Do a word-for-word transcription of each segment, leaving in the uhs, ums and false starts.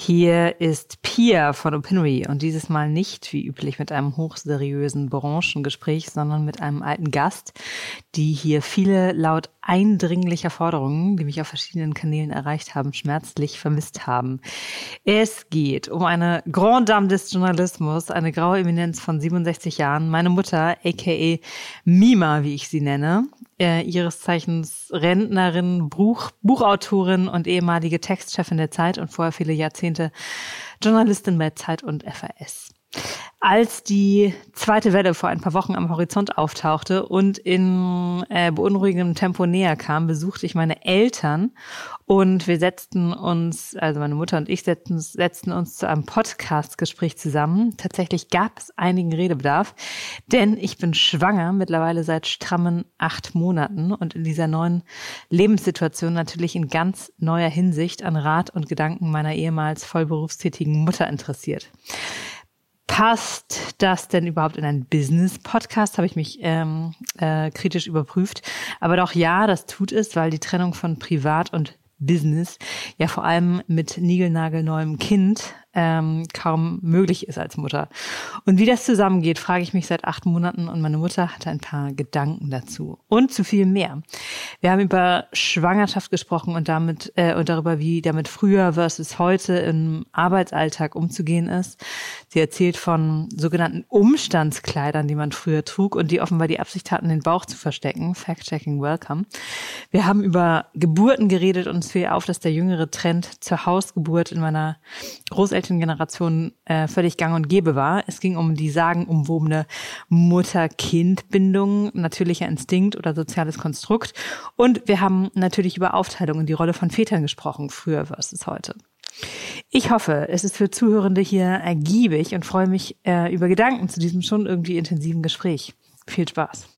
Hier ist Pia von Opinory und dieses Mal nicht wie üblich mit einem hochseriösen Branchengespräch, sondern mit einem alten Gast, die hier viele laut eindringlicher Forderungen, die mich auf verschiedenen Kanälen erreicht haben, schmerzlich vermisst haben. Es geht um eine Grande Dame des Journalismus, eine graue Eminenz von siebenundsechzig Jahren, meine Mutter, aka Mima, wie ich sie nenne. Äh, ihres Zeichens Rentnerin, Buch, Buchautorin und ehemalige Textchefin der Zeit und vorher viele Jahrzehnte Journalistin bei Zeit und F A S. Als die zweite Welle vor ein paar Wochen am Horizont auftauchte und in äh, beunruhigendem Tempo näher kam, besuchte ich meine Eltern und wir setzten uns, also meine Mutter und ich setzten, setzten uns zu einem Podcast-Gespräch zusammen. Tatsächlich gab es einigen Redebedarf, denn ich bin schwanger, mittlerweile seit strammen acht Monaten und in dieser neuen Lebenssituation natürlich in ganz neuer Hinsicht an Rat und Gedanken meiner ehemals vollberufstätigen Mutter interessiert. Passt das denn überhaupt in einen Business-Podcast? Habe ich mich ähm, äh, kritisch überprüft. Aber doch ja, das tut es, weil die Trennung von Privat und Business ja vor allem mit niegelnagelneuem Kind ähm, kaum möglich ist als Mutter. Und wie das zusammengeht, frage ich mich seit acht Monaten und meine Mutter hatte ein paar Gedanken dazu und zu viel mehr. Wir haben über Schwangerschaft gesprochen und damit äh, und darüber, wie damit früher versus heute im Arbeitsalltag umzugehen ist. Sie erzählt von sogenannten Umstandskleidern, die man früher trug und die offenbar die Absicht hatten, den Bauch zu verstecken. Fact-checking welcome. Wir haben über Geburten geredet und es fiel auf, dass der jüngere Trend zur Hausgeburt in meiner Großelterngeneration äh, völlig gang und gäbe war. Es ging um die sagenumwobene Mutter-Kind-Bindung, natürlicher Instinkt oder soziales Konstrukt. Und wir haben natürlich über Aufteilung und die Rolle von Vätern gesprochen, früher versus heute. Ich hoffe, es ist für Zuhörende hier ergiebig und freue mich äh, über Gedanken zu diesem schon irgendwie intensiven Gespräch. Viel Spaß.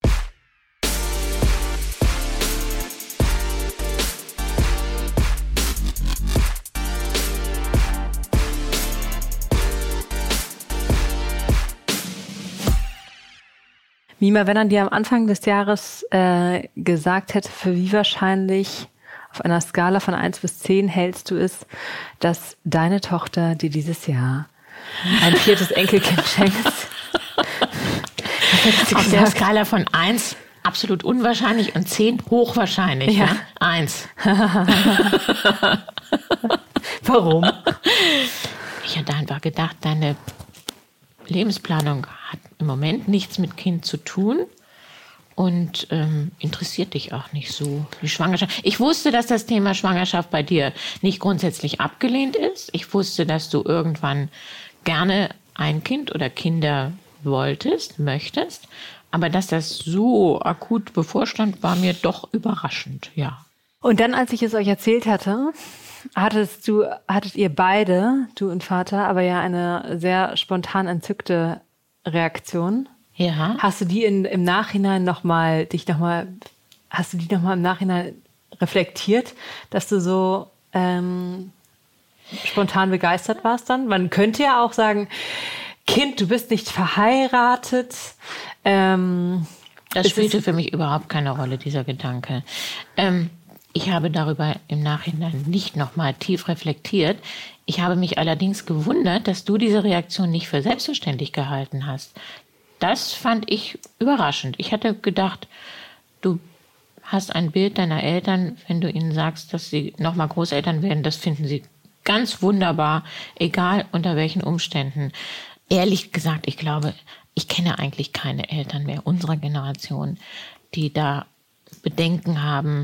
Mima, wenn man dir am Anfang des Jahres äh, gesagt hätte, für wie wahrscheinlich auf einer Skala von eins bis zehn hältst du es, dass deine Tochter dir dieses Jahr ein viertes Enkelkind schenkt? Auf der Skala von eins absolut unwahrscheinlich und zehn hochwahrscheinlich. Ja. Ja? eins. Warum? Ich hatte einfach gedacht, deine Lebensplanung hat im Moment nichts mit Kind zu tun und ähm, interessiert dich auch nicht so. Die Schwangerschaft. Ich wusste, dass das Thema Schwangerschaft bei dir nicht grundsätzlich abgelehnt ist. Ich wusste, dass du irgendwann gerne ein Kind oder Kinder wolltest, möchtest. Aber dass das so akut bevorstand, war mir doch überraschend, ja. Und dann, als ich es euch erzählt hatte, hattest du, hattet ihr beide, du und Vater, aber ja eine sehr spontan entzückte Reaktion. Ja. Hast du die in, im Nachhinein nochmal, dich nochmal, hast du die nochmal im Nachhinein reflektiert, dass du so ähm, spontan begeistert warst dann? Man könnte ja auch sagen, Kind, du bist nicht verheiratet. Ähm, das spielte für mich überhaupt keine Rolle, dieser Gedanke. Ähm, Ich habe darüber im Nachhinein nicht nochmal tief reflektiert. Ich habe mich allerdings gewundert, dass du diese Reaktion nicht für selbstverständlich gehalten hast. Das fand ich überraschend. Ich hatte gedacht, du hast ein Bild deiner Eltern, wenn du ihnen sagst, dass sie nochmal Großeltern werden, das finden sie ganz wunderbar, egal unter welchen Umständen. Ehrlich gesagt, ich glaube, ich kenne eigentlich keine Eltern mehr unserer Generation, die da Bedenken haben,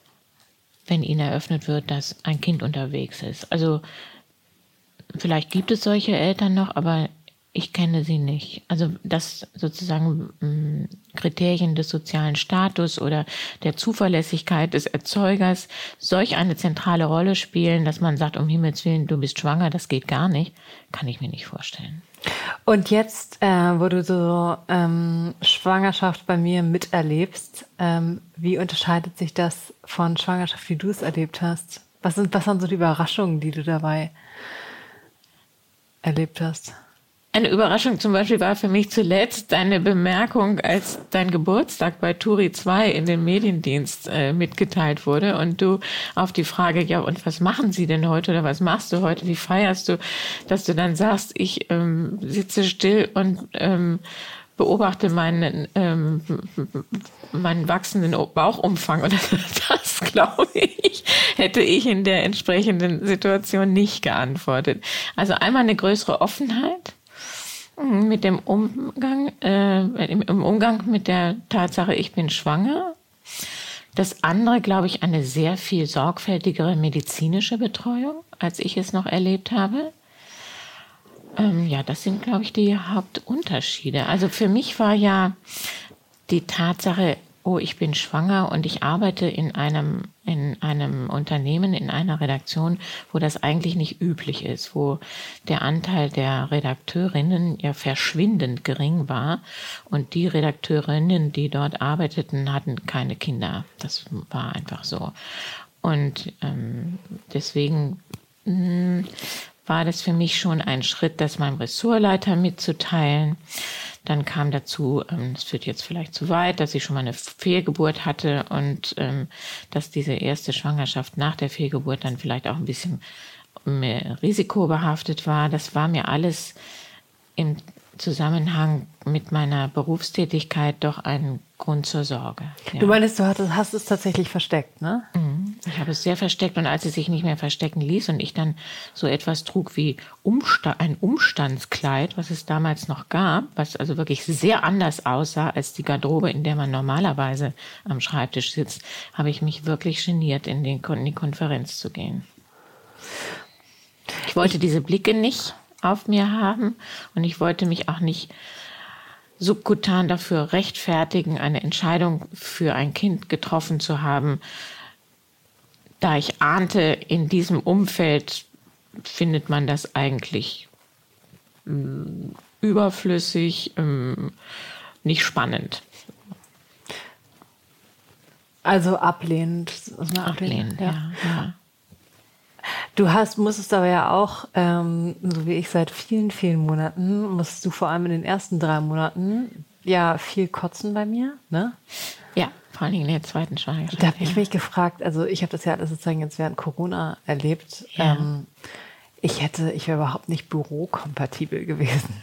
wenn ihnen eröffnet wird, dass ein Kind unterwegs ist. Also vielleicht gibt es solche Eltern noch, aber ich kenne sie nicht. Also dass sozusagen mh, Kriterien des sozialen Status oder der Zuverlässigkeit des Erzeugers solch eine zentrale Rolle spielen, dass man sagt, um Himmels Willen, du bist schwanger, das geht gar nicht, kann ich mir nicht vorstellen. Und jetzt, äh, wo du so ähm, Schwangerschaft bei mir miterlebst, ähm, wie unterscheidet sich das von Schwangerschaft, wie du es erlebt hast? Was sind, was waren so die Überraschungen, die du dabei erlebt hast? Eine Überraschung zum Beispiel war für mich zuletzt deine Bemerkung, als dein Geburtstag bei Turi zwei in den Mediendienst äh, mitgeteilt wurde und du auf die Frage, ja, und was machen Sie denn heute oder was machst du heute, wie feierst du, dass du dann sagst, ich ähm, sitze still und ähm, beobachte meinen, ähm, meinen wachsenden Bauchumfang. Und das, glaube ich, hätte ich in der entsprechenden Situation nicht geantwortet. Also einmal eine größere Offenheit mit dem Umgang, äh, im, im Umgang mit der Tatsache, ich bin schwanger. Das andere, glaube ich, eine sehr viel sorgfältigere medizinische Betreuung, als ich es noch erlebt habe. Ähm, ja, das sind, glaube ich, die Hauptunterschiede. Also für mich war ja die Tatsache, oh, ich bin schwanger und ich arbeite in einem, in einem Unternehmen, in einer Redaktion, wo das eigentlich nicht üblich ist, wo der Anteil der Redakteurinnen ja verschwindend gering war und die Redakteurinnen, die dort arbeiteten, hatten keine Kinder. Das war einfach so. Und ähm, deswegen mh, war das für mich schon ein Schritt, das meinem Ressortleiter mitzuteilen. Dann kam dazu, ähm, das führt jetzt vielleicht zu weit, dass ich schon mal eine Fehlgeburt hatte und ähm, dass diese erste Schwangerschaft nach der Fehlgeburt dann vielleicht auch ein bisschen mehr risikobehaftet war. Das war mir alles im Zusammenhang mit meiner Berufstätigkeit doch ein Grund zur Sorge. Ja. Du meinst, du hattest, hast es tatsächlich versteckt, ne? Ich habe es sehr versteckt und als es sich nicht mehr verstecken ließ und ich dann so etwas trug wie Umsta- ein Umstandskleid, was es damals noch gab, was also wirklich sehr anders aussah als die Garderobe, in der man normalerweise am Schreibtisch sitzt, habe ich mich wirklich geniert, in, den, in die Konferenz zu gehen. Ich wollte diese Blicke nicht auf mir haben und ich wollte mich auch nicht subkutan dafür rechtfertigen, eine Entscheidung für ein Kind getroffen zu haben, da ich ahnte, in diesem Umfeld findet man das eigentlich mh, überflüssig, mh, nicht spannend. Also ablehnend. Ablehnend, ja. ja, ja. Du hast, musstest aber ja auch, ähm, so wie ich seit vielen, vielen Monaten, musst du vor allem in den ersten drei Monaten ja viel kotzen bei mir, ne? Ja, vor allem in der zweiten Schwangerschaft. Da habe ja. ich mich gefragt, also ich habe das ja alles sozusagen jetzt während Corona erlebt. Ja. Ähm, ich hätte, ich wäre überhaupt nicht bürokompatibel gewesen.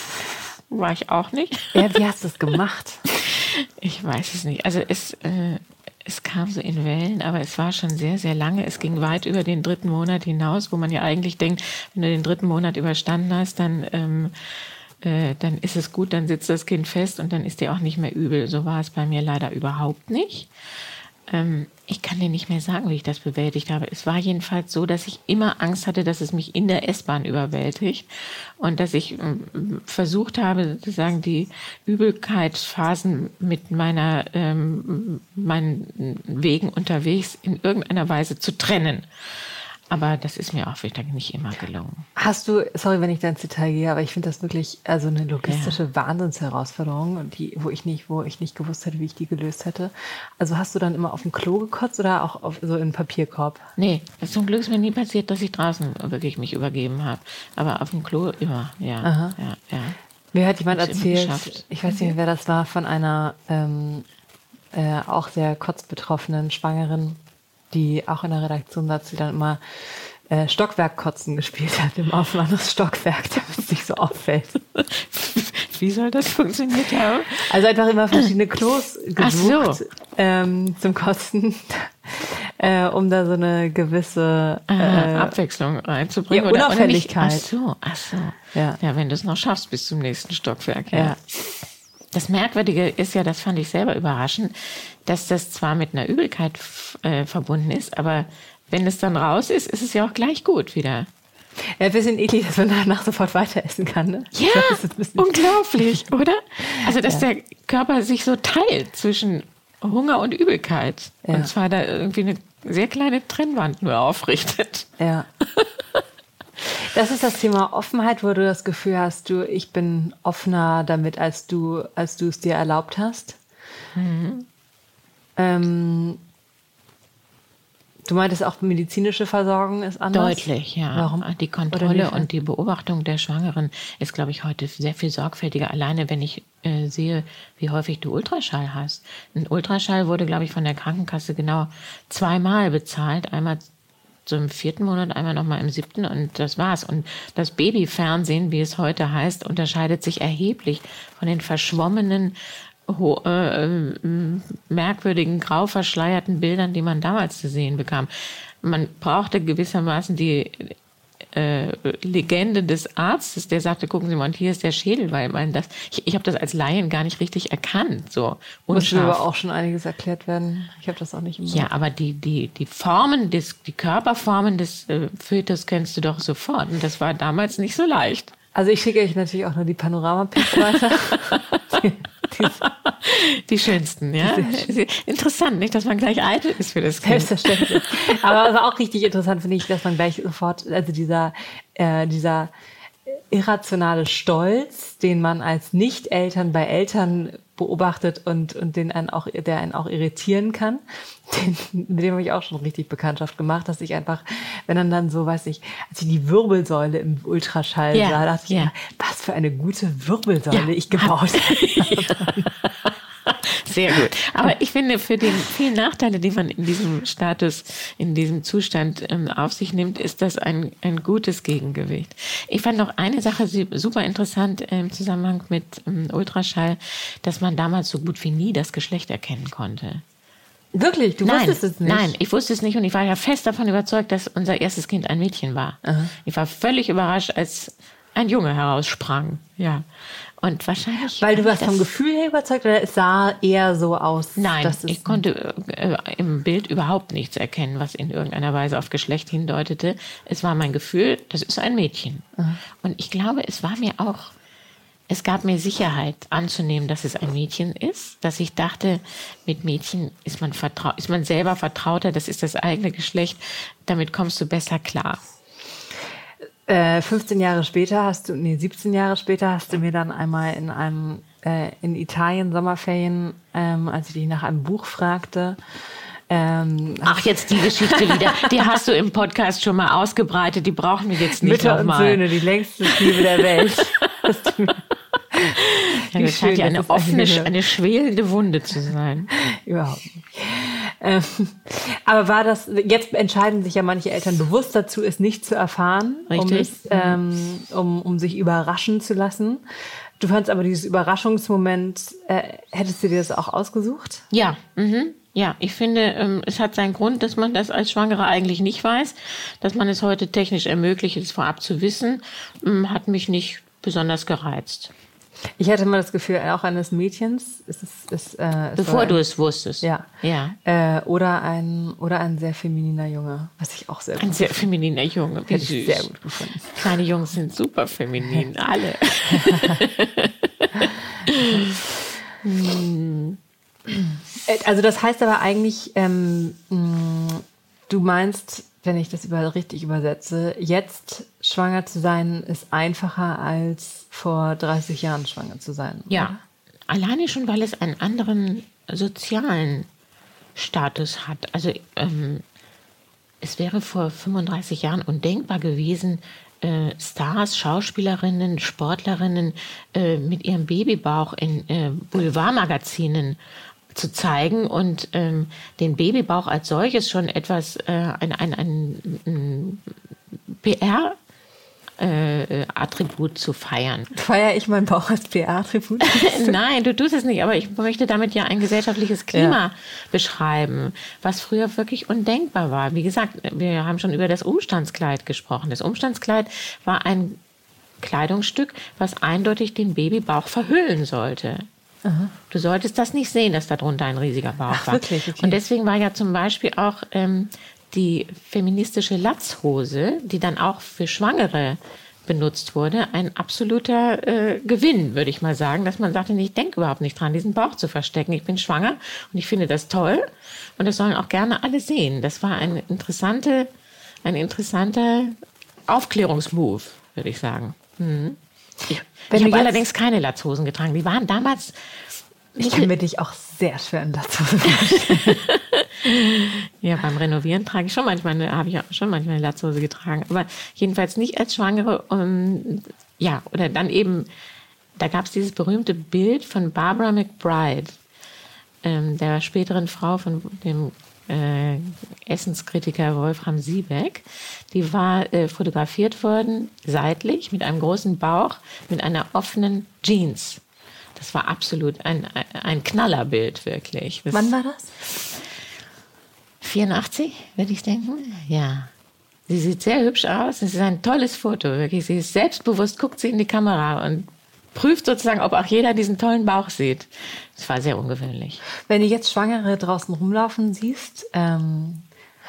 War ich auch nicht. Ja, wie hast du das gemacht? Ich weiß es nicht. Also es, äh, es kam so in Wellen, aber es war schon sehr, sehr lange. Es ging weit über den dritten Monat hinaus, wo man ja eigentlich denkt, wenn du den dritten Monat überstanden hast, dann, ähm, äh, dann ist es gut, dann sitzt das Kind fest und dann ist dir auch nicht mehr übel. So war es bei mir leider überhaupt nicht. Ähm, ich kann dir nicht mehr sagen, wie ich das bewältigt habe. Es war jedenfalls so, dass ich immer Angst hatte, dass es mich in der S-Bahn überwältigt und dass ich ähm, versucht habe, sozusagen die Übelkeitsphasen mit meiner, ähm, meinen Wegen unterwegs in irgendeiner Weise zu trennen. Aber das ist mir auch wieder nicht immer gelungen. Hast du, sorry, wenn ich da ins Detail gehe, aber ich finde das wirklich also eine logistische ja. Wahnsinnsherausforderung, und die, wo ich nicht, wo ich nicht gewusst hätte, wie ich die gelöst hätte. Also hast du dann immer auf dem Klo gekotzt oder auch auf, so in Papierkorb? Nee, zum Glück ist mir nie passiert, dass ich draußen wirklich mich übergeben habe. Aber auf dem Klo immer, ja. Aha. ja, ja. Mir hat jemand Hab's erzählt, ich weiß nicht mehr, wer das war, von einer ähm, äh, auch sehr kotzbetroffenen Schwangeren, die auch in der Redaktion saß, die dann immer äh, Stockwerkkotzen gespielt hat im auf ein anderes Stockwerk, damit es nicht so auffällt. Wie soll das funktioniert haben? Also einfach immer verschiedene Klos gesucht so. ähm, zum Kotzen, äh, um da so eine gewisse äh, Aha, Abwechslung reinzubringen. Ja, oder, Unauffälligkeit. Oder nicht? Ach so, ach so. Ja, ja wenn du es noch schaffst bis zum nächsten Stockwerk. Ja. ja. Das Merkwürdige ist ja, das fand ich selber überraschend, dass das zwar mit einer Übelkeit äh, verbunden ist, aber wenn es dann raus ist, ist es ja auch gleich gut wieder. Ja, ein bisschen eklig, dass man danach sofort weiter essen kann. Ne? Ja, unglaublich, oder? Also, dass ja. der Körper sich so teilt zwischen Hunger und Übelkeit. Ja. Und zwar da irgendwie eine sehr kleine Trennwand nur aufrichtet. Ja. Das ist das Thema Offenheit, wo du das Gefühl hast, du, ich bin offener damit, als du, als du es dir erlaubt hast. Mhm. Ähm, Du meintest auch, medizinische Versorgung ist anders? Deutlich, ja. Warum? Die Kontrolle und die Beobachtung der Schwangeren ist, glaube ich, heute sehr viel sorgfältiger. Alleine, wenn ich äh, sehe, wie häufig du Ultraschall hast. Ein Ultraschall wurde, glaube ich, von der Krankenkasse genau zweimal bezahlt. Einmal so im vierten Monat, einmal nochmal im siebten und das war's. Und das Babyfernsehen, wie es heute heißt, unterscheidet sich erheblich von den verschwommenen, ho- äh, äh, merkwürdigen, grau verschleierten Bildern, die man damals zu sehen bekam. Man brauchte gewissermaßen die äh, Legende des Arztes, der sagte, gucken Sie mal, und hier ist der Schädel, weil man das, ich, ich habe das als Laien gar nicht richtig erkannt. So muss mir aber auch schon einiges erklärt werden. Ich habe das auch nicht im Ja, aber die, die, die Formen, des, die Körperformen des äh, Fötus kennst du doch sofort. Und das war damals nicht so leicht. Also ich schicke euch natürlich auch nur die Panorama-Pics weiter. die, die, die schönsten, ja. Interessant, nicht, dass man gleich eitel ist für das Kind. Selbstverständlich. Aber also auch richtig interessant finde ich, dass man gleich sofort, also dieser, äh, dieser irrationale Stolz, den man als Nicht-Eltern bei Eltern beobachtet und, und den einen auch, der einen auch irritieren kann, den, mit dem habe ich auch schon richtig Bekanntschaft gemacht, dass ich einfach, wenn dann dann so, weiß ich, als ich die Wirbelsäule im Ultraschall ja, sah, dachte ja. ich, was für eine gute Wirbelsäule ja. ich gebaut habe. Sehr gut. Aber ich finde, für die vielen Nachteile, die man in diesem Status, in diesem Zustand ähm, auf sich nimmt, ist das ein, ein gutes Gegengewicht. Ich fand noch eine Sache super interessant im Zusammenhang mit ähm, Ultraschall, dass man damals so gut wie nie das Geschlecht erkennen konnte. Wirklich? Du nein, wusstest es nicht? Nein, ich wusste es nicht und ich war ja fest davon überzeugt, dass unser erstes Kind ein Mädchen war. Aha. Ich war völlig überrascht, als ein Junge heraussprang. Ja. Und wahrscheinlich. Weil du warst vom Gefühl her überzeugt oder es sah eher so aus? Nein, dass es ich konnte äh, im Bild überhaupt nichts erkennen, was in irgendeiner Weise auf Geschlecht hindeutete. Es war mein Gefühl, das ist ein Mädchen. Mhm. Und ich glaube, es war mir auch, es gab mir Sicherheit anzunehmen, dass es ein Mädchen ist, dass ich dachte, mit Mädchen ist man vertraut, ist man selber vertrauter, das ist das eigene Geschlecht, damit kommst du besser klar. Äh, fünfzehn Jahre später hast du, nee, siebzehn Jahre später hast du mir dann einmal in einem, äh, in Italien Sommerferien, ähm, als ich dich nach einem Buch fragte. Ähm, Ach, jetzt die Geschichte wieder. Die hast du im Podcast schon mal ausgebreitet, die brauchen wir jetzt nicht Mütter nochmal. und Söhne, die längste Liebe der Welt. Ja, das scheint ja eine offene, eine schwelende Wunde zu sein. Überhaupt nicht. Ähm, aber war das, jetzt entscheiden sich ja manche Eltern bewusst dazu, es nicht zu erfahren, um, es, ähm, um, um sich überraschen zu lassen. Du fandst aber dieses Überraschungsmoment, äh, hättest du dir das auch ausgesucht? Ja, mhm. Ja, ich finde, ähm, es hat seinen Grund, dass man das als Schwangere eigentlich nicht weiß. Dass man es heute technisch ermöglicht, es vorab zu wissen, ähm, hat mich nicht besonders gereizt. Ich hatte mal das Gefühl, auch eines Mädchens. Ist es, ist, äh, Bevor ein, du es wusstest. Ja. ja. Äh, oder, ein, oder ein sehr femininer Junge, was ich auch sehr gut Ein sehr femininer Junge, wie hätte süß. Ich sehr gut gefunden. Kleine Jungs sind super feminin, alle. Also das heißt aber eigentlich, ähm, du meinst, wenn ich das über, richtig übersetze, jetzt schwanger zu sein ist einfacher als vor dreißig Jahren schwanger zu sein. Ja, oder? Alleine schon, weil es einen anderen sozialen Status hat. Also ähm, es wäre vor fünfunddreißig Jahren undenkbar gewesen, äh, Stars, Schauspielerinnen, Sportlerinnen äh, mit ihrem Babybauch in äh, Boulevardmagazinen zu zeigen und ähm, den Babybauch als solches schon etwas, äh, ein, ein, ein, ein P R Äh, Attribut zu feiern. Feiere ich meinen Bauch als P R-Attribut? Nein, du tust es nicht, aber ich möchte damit ja ein gesellschaftliches Klima ja. beschreiben, was früher wirklich undenkbar war. Wie gesagt, wir haben schon über das Umstandskleid gesprochen. Das Umstandskleid war ein Kleidungsstück, was eindeutig den Babybauch verhüllen sollte. Aha. Du solltest das nicht sehen, dass darunter ein riesiger Bauch Ach, war. wirklich? Okay. Und deswegen war ja zum Beispiel auch ähm, die feministische Latzhose, die dann auch für Schwangere benutzt wurde, ein absoluter äh, Gewinn, würde ich mal sagen, dass man sagte, ich denke überhaupt nicht dran, diesen Bauch zu verstecken. Ich bin schwanger und ich finde das toll und das sollen auch gerne alle sehen. Das war ein interessante, ein interessanter Aufklärungsmove, würde ich sagen. Mhm. Ich, ich habe allerdings keine Latzhosen getragen. Die waren damals... Ich kann mir dich auch sehr schwer in Latzhosen vorstellen. Ja, beim Renovieren trage ich schon manchmal, eine, habe ich auch schon manchmal eine Latzhose getragen, aber jedenfalls nicht als Schwangere. Und, ja, oder dann eben, da gab es dieses berühmte Bild von Barbara McBride, ähm, der späteren Frau von dem äh, Essenskritiker Wolfram Siebeck. Die war äh, fotografiert worden, seitlich, mit einem großen Bauch, mit einer offenen Jeans. Das war absolut ein, ein, ein Knallerbild, wirklich. Das Wann war das? vierundachtzig, würde ich denken. Ja. Sie sieht sehr hübsch aus. Es ist ein tolles Foto, wirklich. Sie ist selbstbewusst, guckt sie in die Kamera und prüft sozusagen, ob auch jeder diesen tollen Bauch sieht. Das war sehr ungewöhnlich. Wenn du jetzt Schwangere draußen rumlaufen siehst, ähm,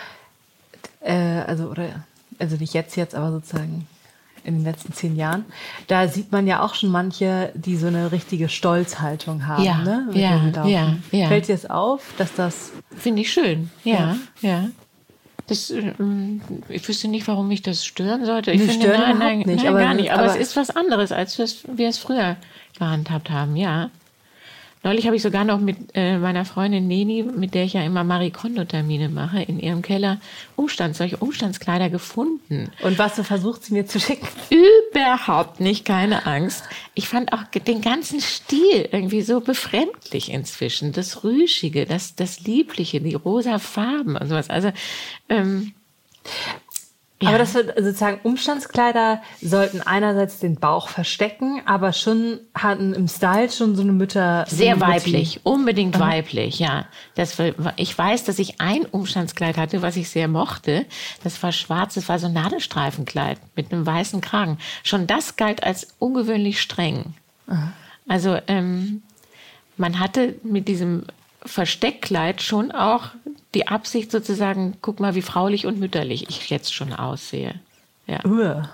äh, also, oder, also nicht jetzt, jetzt, aber sozusagen in den letzten zehn Jahren, da sieht man ja auch schon manche, die so eine richtige Stolzhaltung haben, Ja, ne? Mit ja, dem Laufen. ja, ja. Fällt dir das auf, dass das... Finde ich schön, ja, ja. ja. Das, ähm, ich wüsste nicht, warum mich das stören sollte. Ich Nee, finde, stören nein, überhaupt nein, nicht, nein aber- gar nicht. Aber, aber- es ist was anderes, als wir es, wir es früher gehandhabt haben, ja. Neulich habe ich sogar noch mit äh, meiner Freundin Neni, mit der ich ja immer Marie Kondo-Termine mache, in ihrem Keller Umstands, solche Umstandskleider gefunden. Und was du versucht, sie mir zu schicken? Überhaupt nicht, keine Angst. Ich fand auch den ganzen Stil irgendwie so befremdlich inzwischen. Das Rüschige, das, das Liebliche, die rosa Farben und sowas. Also, ähm, ja. Aber das wird sozusagen, Umstandskleider sollten einerseits den Bauch verstecken, aber schon hatten im Style schon so eine Mütter... Sehr so eine Mutti- weiblich, unbedingt weiblich, ja. Das war, ich weiß, dass ich ein Umstandskleid hatte, was ich sehr mochte. Das war schwarz, das war so ein Nadelstreifenkleid mit einem weißen Kragen. Schon das galt als ungewöhnlich streng. Aha. Also ähm, man hatte mit diesem Versteckkleid schon auch die Absicht sozusagen, guck mal, wie fraulich und mütterlich ich jetzt schon aussehe. Ja. Uah.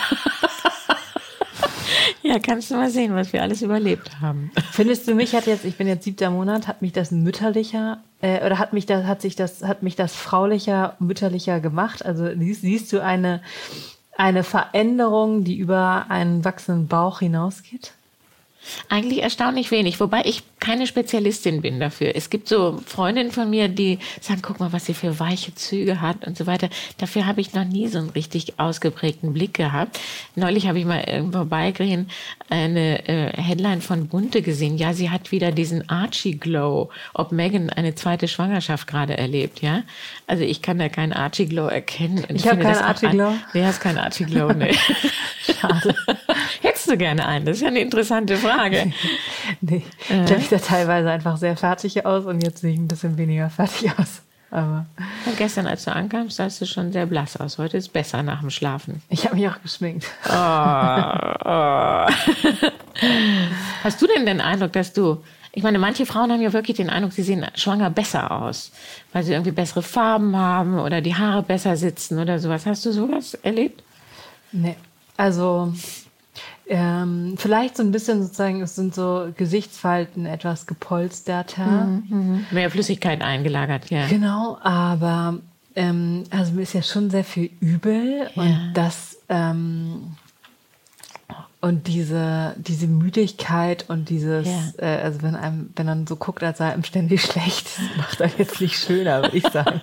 Ja, kannst du mal sehen, was wir alles überlebt haben. Findest du, mich hat jetzt, ich bin jetzt siebter Monat, hat mich das mütterlicher, äh, oder hat mich das, hat sich das, hat mich das fraulicher, mütterlicher gemacht? Also siehst, siehst du eine, eine Veränderung, die über einen wachsenden Bauch hinausgeht? Eigentlich erstaunlich wenig, wobei ich keine Spezialistin bin dafür. Es gibt so Freundinnen von mir, die sagen, guck mal, was sie für weiche Züge hat und so weiter. Dafür habe ich noch nie so einen richtig ausgeprägten Blick gehabt. Neulich habe ich mal irgendwo vorbeigehen eine äh, Headline von Bunte gesehen. Ja, sie hat wieder diesen Archie-Glow, ob Meghan eine zweite Schwangerschaft gerade erlebt, ja. Also ich kann da keinen Archie-Glow erkennen. Und Ich habe keinen Archie-Glow. Nee, hast keinen Archie-Glow, nee. Schade. Hättest du gerne einen? Das ist ja eine interessante Frage. Nee, Äh. ich glaube, ich sah teilweise einfach sehr fertig aus und jetzt sehe ich ein bisschen weniger fertig aus. Aber Und gestern, als du ankamst, sahst du schon sehr blass aus. Heute ist besser nach dem Schlafen. ich habe mich auch geschminkt. Oh, oh. Hast du denn den Eindruck, dass du... Ich meine, manche Frauen haben ja wirklich den Eindruck, sie sehen schwanger besser aus, weil sie irgendwie bessere Farben haben oder die Haare besser sitzen oder sowas. Hast du sowas erlebt? Nee, also ähm, vielleicht so ein bisschen sozusagen, es sind so Gesichtsfalten etwas gepolsterter. Mhm. Mehr Flüssigkeit eingelagert, ja. Genau, aber ähm, also mir ist ja schon sehr viel übel Ja. und das ähm, und diese diese Müdigkeit und dieses Ja. äh, also wenn einem wenn man so guckt, als sei einem ständig schlecht, das macht einen jetzt nicht schöner, würde ich sagen.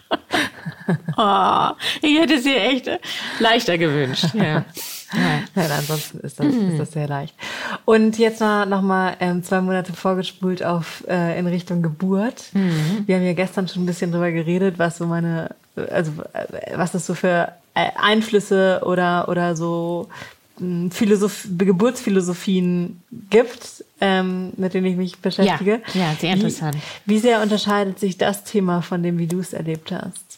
Oh, ich hätte es dir echt leichter gewünscht. Ja. Ja. Nein, ansonsten ist das, ist das sehr leicht. Und jetzt mal noch mal ähm, zwei Monate vorgespult auf äh, in Richtung Geburt. Mhm. Wir haben ja gestern schon ein bisschen drüber geredet, was so meine, also äh, was es so für äh, Einflüsse oder oder so mh, Philosoph- Geburtsphilosophien gibt, ähm, mit denen ich mich beschäftige. Ja, ja, sehr interessant. Wie, wie sehr unterscheidet sich das Thema von dem, wie du es erlebt hast?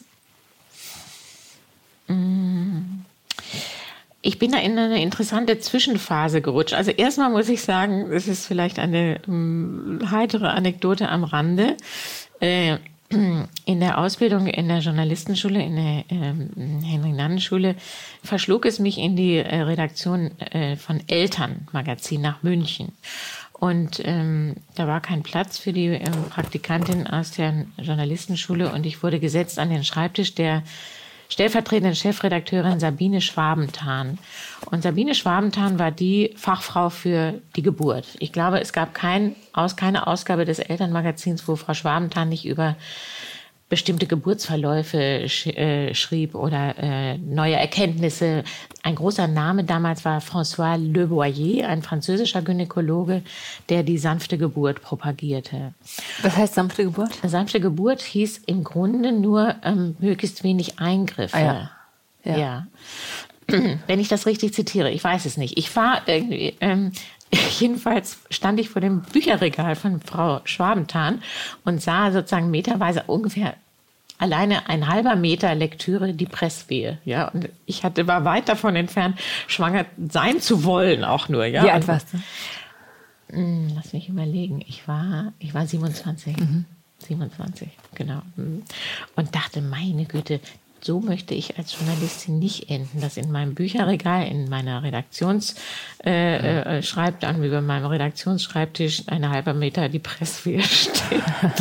Ich bin da in eine interessante Zwischenphase gerutscht. Also erstmal muss ich sagen, es ist vielleicht eine ähm, heitere Anekdote am Rande. Äh, in der Ausbildung in der Journalistenschule, in der ähm, Henry-Nannen-Schule, verschlug es mich in die äh, Redaktion äh, von Elternmagazin nach München. Und ähm, da war kein Platz für die ähm, Praktikantin aus der Journalistenschule und ich wurde gesetzt an den Schreibtisch der stellvertretenden Chefredakteurin Sabine Schwabenthan. Und Sabine Schwabenthan war die Fachfrau für die Geburt. Ich glaube, es gab kein, aus, keine Ausgabe des Elternmagazins, wo Frau Schwabenthan nicht über bestimmte Geburtsverläufe sch, äh, schrieb oder äh, neue Erkenntnisse. Ein großer Name damals war François Le Boyer, ein französischer Gynäkologe, der die sanfte Geburt propagierte. Was heißt sanfte Geburt? Sanfte Geburt hieß im Grunde nur ähm, möglichst wenig Eingriffe. Ah, ja. Ja. Ja. Wenn ich das richtig zitiere, ich weiß es nicht. Ich war irgendwie... Ähm, Jedenfalls stand ich vor dem Bücherregal von Frau Schwabenthal und sah sozusagen meterweise ungefähr alleine ein halber Meter Lektüre die Presswehe. Ja, und ich hatte, war weit davon entfernt, schwanger sein zu wollen, auch nur. Ja. Wie alt warst du? Lass mich überlegen. Ich war, ich war siebenundzwanzig. Mhm. siebenundzwanzig, genau. Und dachte, meine Güte, so möchte ich als Journalistin nicht enden, dass in meinem Bücherregal, in meiner Redaktions, äh, äh, schreibt dann über meinem Redaktionsschreibtisch eine halber Meter die Presswehe steht.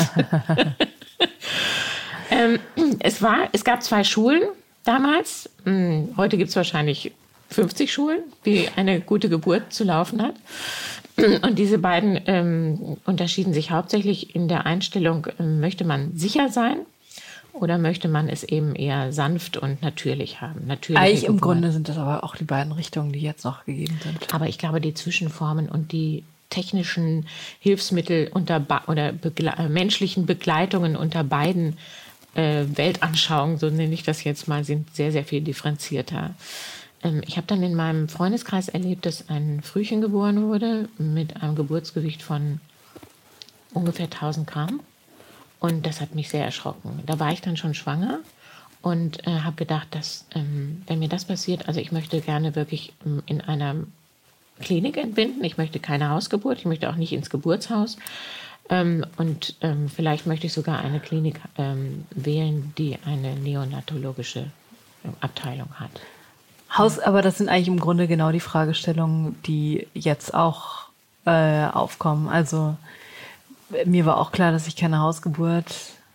ähm, es war, es gab zwei Schulen damals. Heute gibt es wahrscheinlich fünfzig Schulen, wie eine gute Geburt zu laufen hat. Und diese beiden ähm, unterschieden sich hauptsächlich in der Einstellung, äh, möchte man sicher sein? Oder möchte man es eben eher sanft und natürlich haben? Natürliche Eigentlich im Geburt. Grunde sind das aber auch die beiden Richtungen, die jetzt noch gegeben sind. Aber ich glaube, die Zwischenformen und die technischen Hilfsmittel unter oder begle menschlichen Begleitungen unter beiden äh, Weltanschauungen, so nenne ich das jetzt mal, sind sehr, sehr viel differenzierter. Ähm, ich habe dann in meinem Freundeskreis erlebt, dass ein Frühchen geboren wurde mit einem Geburtsgewicht von ungefähr tausend Gramm. Und das hat mich sehr erschrocken. Da war ich dann schon schwanger und äh, habe gedacht, dass, ähm, wenn mir das passiert, also ich möchte gerne wirklich ähm, in einer Klinik entbinden. Ich möchte keine Hausgeburt, ich möchte auch nicht ins Geburtshaus. Ähm, und ähm, vielleicht möchte ich sogar eine Klinik ähm, wählen, die eine neonatologische äh, Abteilung hat. Haus, aber das sind eigentlich im Grunde genau die Fragestellungen, die jetzt auch äh, aufkommen. Also mir war auch klar, dass ich keine Hausgeburt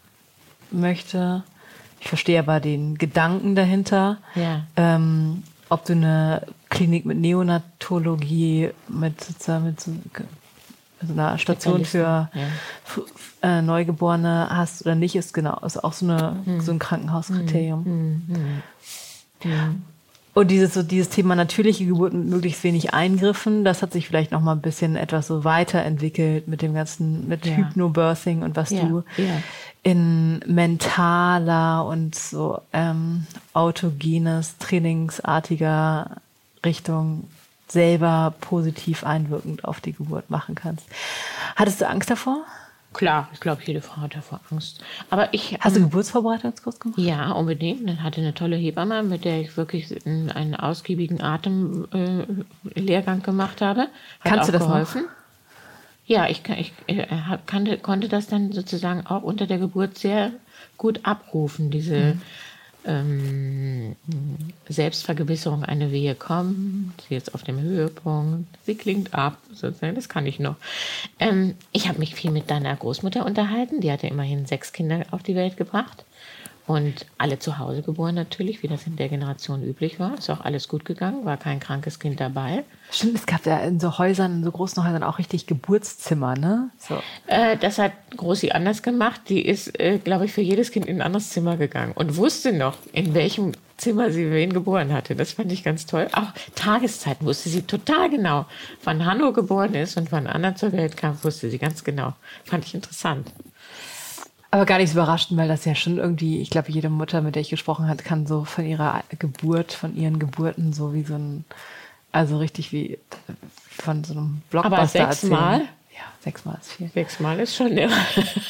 möchte. Ich verstehe aber den Gedanken dahinter. Ja. Ähm, ob du eine Klinik mit Neonatologie, mit, sozusagen mit so, so einer Station für ja. äh, Neugeborene hast oder nicht, ist genau ist auch so, eine, hm. so ein Krankenhauskriterium. Hm. Hm. Hm. Und dieses, so dieses Thema natürliche Geburt mit möglichst wenig Eingriffen, das hat sich vielleicht noch mal ein bisschen etwas so weiterentwickelt mit dem ganzen, mit ja. Hypnobirthing und was ja. du ja. in mentaler und so ähm, autogenes, trainingsartiger Richtung selber positiv einwirkend auf die Geburt machen kannst. Hattest du Angst davor? Klar, ich glaube, jede Frau hat davor Angst. Aber ich, Hast ähm, du Geburtsvorbereitungskurs gemacht? Ja, unbedingt. Ich hatte eine tolle Hebamme, mit der ich wirklich einen ausgiebigen Atemlehrgang äh, gemacht habe. Hat Kannst auch du das geholfen. noch? Ja, ich, ich äh, kannte, konnte das dann sozusagen auch unter der Geburt sehr gut abrufen, diese mhm. ähm, Selbstvergewisserung, eine Wehe kommt, sie ist auf dem Höhepunkt, sie klingt ab, sozusagen, das kann ich noch. Ähm, ich habe mich viel mit deiner Großmutter unterhalten, die hatte immerhin sechs Kinder auf die Welt gebracht und alle zu Hause geboren natürlich, wie das in der Generation üblich war. Ist auch alles gut gegangen, war kein krankes Kind dabei. Stimmt, es gab ja in so Häusern, in so großen Häusern auch richtig Geburtszimmer, ne? So. Äh, das hat Großi anders gemacht. Die ist, äh, glaube ich, für jedes Kind in ein anderes Zimmer gegangen und wusste noch, in welchem Zimmer sie wen geboren hatte. Das fand ich ganz toll. Auch Tageszeiten wusste sie total genau. Wann Hanno geboren ist und wann Anna zur Welt kam, wusste sie ganz genau. Fand ich interessant. Aber gar nicht so überraschend, weil das ja schon irgendwie, ich glaube, jede Mutter, mit der ich gesprochen habe, kann so von ihrer Geburt, von ihren Geburten so wie so ein, also richtig wie von so einem Blockbuster Aber sechsmal? Ja, sechsmal ist viel. Sechsmal ist schon irre.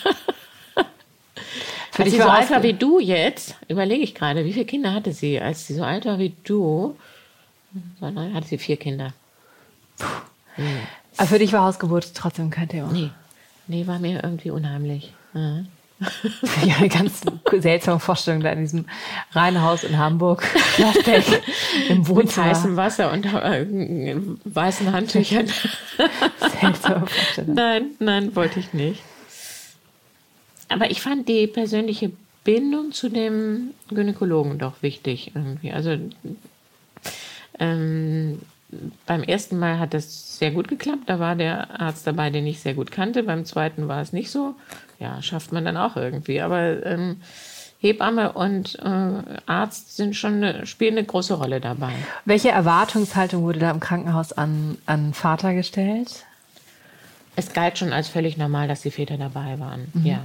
Für als dich sie so war alt war wie du jetzt, überlege ich gerade, wie viele Kinder hatte sie? Als sie so alt war wie du, hatte sie vier Kinder. Hm. Aber für dich war Hausgeburt trotzdem kein Thema? Nee, nee, war mir irgendwie unheimlich. Ja. Ja, eine ganz seltsame Vorstellung da in diesem Reihenhaus in Hamburg. Im Wohnzimmer. Mit heißem Wasser und äh, weißen Handtüchern. Seltsame Vorstellung. Nein, nein, wollte ich nicht. Aber ich fand die persönliche Bindung zu dem Gynäkologen doch wichtig irgendwie. Also ähm, beim ersten Mal hat das sehr gut geklappt. Da war der Arzt dabei, den ich sehr gut kannte. Beim zweiten war es nicht so. Ja, schafft man dann auch irgendwie. Aber ähm, Hebamme und äh, Arzt sind schon eine, spielen eine große Rolle dabei. Welche Erwartungshaltung wurde da im Krankenhaus an, an Vater gestellt? Es galt schon als völlig normal, dass die Väter dabei waren. Mhm. Ja.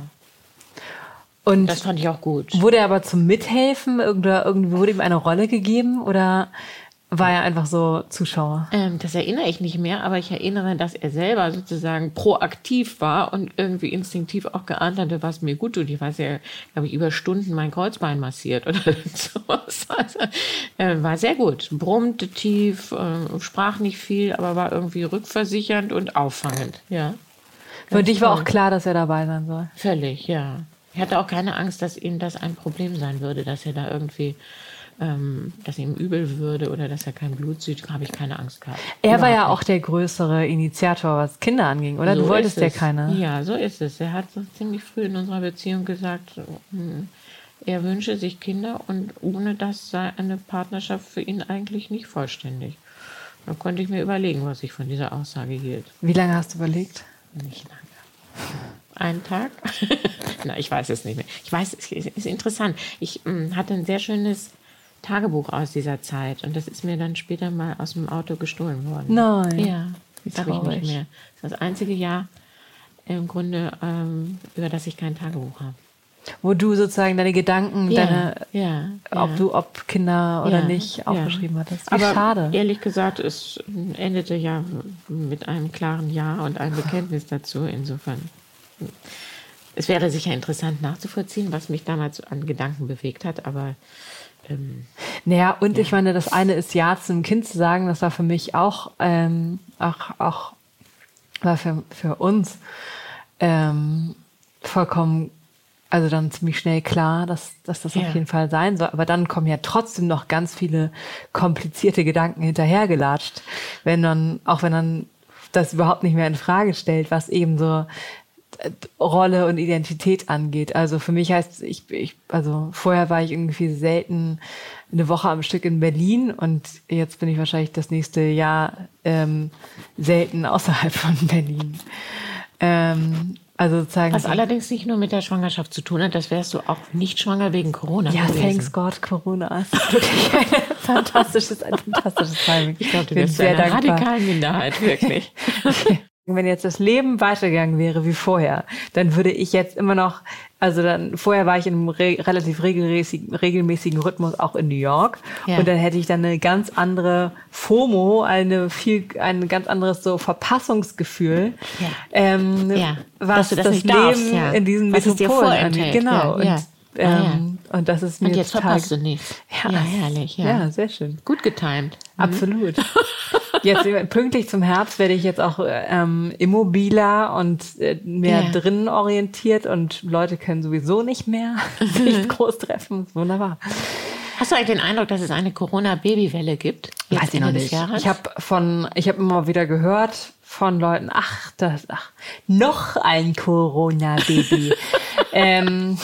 Und das fand ich auch gut. Wurde er aber zum Mithelfen oder irgendwie wurde ihm eine Rolle gegeben oder war er einfach so Zuschauer? Ähm, das erinnere ich nicht mehr, aber ich erinnere, dass er selber sozusagen proaktiv war und irgendwie instinktiv auch geahnt hatte, was mir gut tut. Ich weiß ja, habe ich über Stunden mein Kreuzbein massiert oder sowas. Also, äh, war sehr gut. Brummte tief, äh, sprach nicht viel, aber war irgendwie rückversichernd und auffangend. Ja. Für dich war auch klar, dass er dabei sein soll? Völlig, ja. Ich hatte auch keine Angst, dass ihm das ein Problem sein würde, dass er da irgendwie Ähm, dass ihm übel würde oder dass er kein Blut sieht, habe ich keine Angst gehabt. Er Überhaupt war ja nicht. auch der größere Initiator, was Kinder anging, oder? So du wolltest ja es. keine. Ja, so ist es. Er hat so ziemlich früh in unserer Beziehung gesagt, er wünsche sich Kinder und ohne das sei eine Partnerschaft für ihn eigentlich nicht vollständig. Da konnte ich mir überlegen, was ich von dieser Aussage hielt. Wie lange hast du überlegt? Nicht lange. Einen Tag? Na, ich weiß es nicht mehr. Ich weiß, es ist interessant. Ich mh, hatte ein sehr schönes Tagebuch aus dieser Zeit. Und das ist mir dann später mal aus dem Auto gestohlen worden. Nein. Ja, das habe ich nicht mehr. Das ist das einzige Jahr im Grunde, ähm, über das ich kein Tagebuch habe. Wo du sozusagen deine Gedanken, ja, deine, ja, ob ja. du, ob Kinder oder ja, nicht, aufgeschrieben ja. hattest. Wie Aber schade. Ehrlich gesagt, es endete ja mit einem klaren Ja und einem Bekenntnis dazu. Insofern, es wäre sicher interessant nachzuvollziehen, was mich damals an Gedanken bewegt hat, aber Ähm, naja, und ja. ich meine, das eine ist Ja zum Kind zu sagen, das war für mich auch, ähm, auch, auch war für, für uns ähm, vollkommen, also dann ziemlich schnell klar, dass, dass das ja. auf jeden Fall sein soll. Aber dann kommen ja trotzdem noch ganz viele komplizierte Gedanken hinterhergelatscht, wenn dann, auch wenn dann das überhaupt nicht mehr in Frage stellt, was eben so Rolle und Identität angeht. Also für mich heißt ich, ich, also vorher war ich irgendwie selten eine Woche am Stück in Berlin und jetzt bin ich wahrscheinlich das nächste Jahr ähm, selten außerhalb von Berlin. Ähm, also sozusagen. Was allerdings nicht nur mit der Schwangerschaft zu tun hat, das wärst du auch nicht schwanger wegen Corona. Ja, gewesen. thanks God, Corona. Es ist wirklich ein fantastisches, ein fantastisches Timing. Ich glaube, du bist sehr eine radikale Minderheit, wirklich. Okay. Wenn jetzt das Leben weitergegangen wäre wie vorher, dann würde ich jetzt immer noch, also dann vorher war ich in einem re- relativ regelmäßigen, regelmäßigen Rhythmus auch in New York ja. und dann hätte ich dann eine ganz andere FOMO, eine viel, ein ganz anderes so Verpassungsgefühl, ja. Ähm, ja. was das, das, das Leben darfst, ja. in diesen was Metropolen angeht. Genau. Ja. Und, ähm, ah, ja. und das ist mir und jetzt total, verpasst du nichts. Ja, ja herrlich. Ja. ja, sehr schön. Gut getimt. Absolut. Jetzt pünktlich zum Herbst werde ich jetzt auch ähm, immobiler und äh, mehr ja. drinnen orientiert und Leute können sowieso nicht mehr sich groß treffen. Wunderbar. Hast du eigentlich den Eindruck, dass es eine Corona-Babywelle gibt? Jetzt Weiß ich noch nicht. Jahres? Ich habe von, ich habe immer wieder gehört von Leuten, ach, das, ach noch ein Corona-Baby. ähm,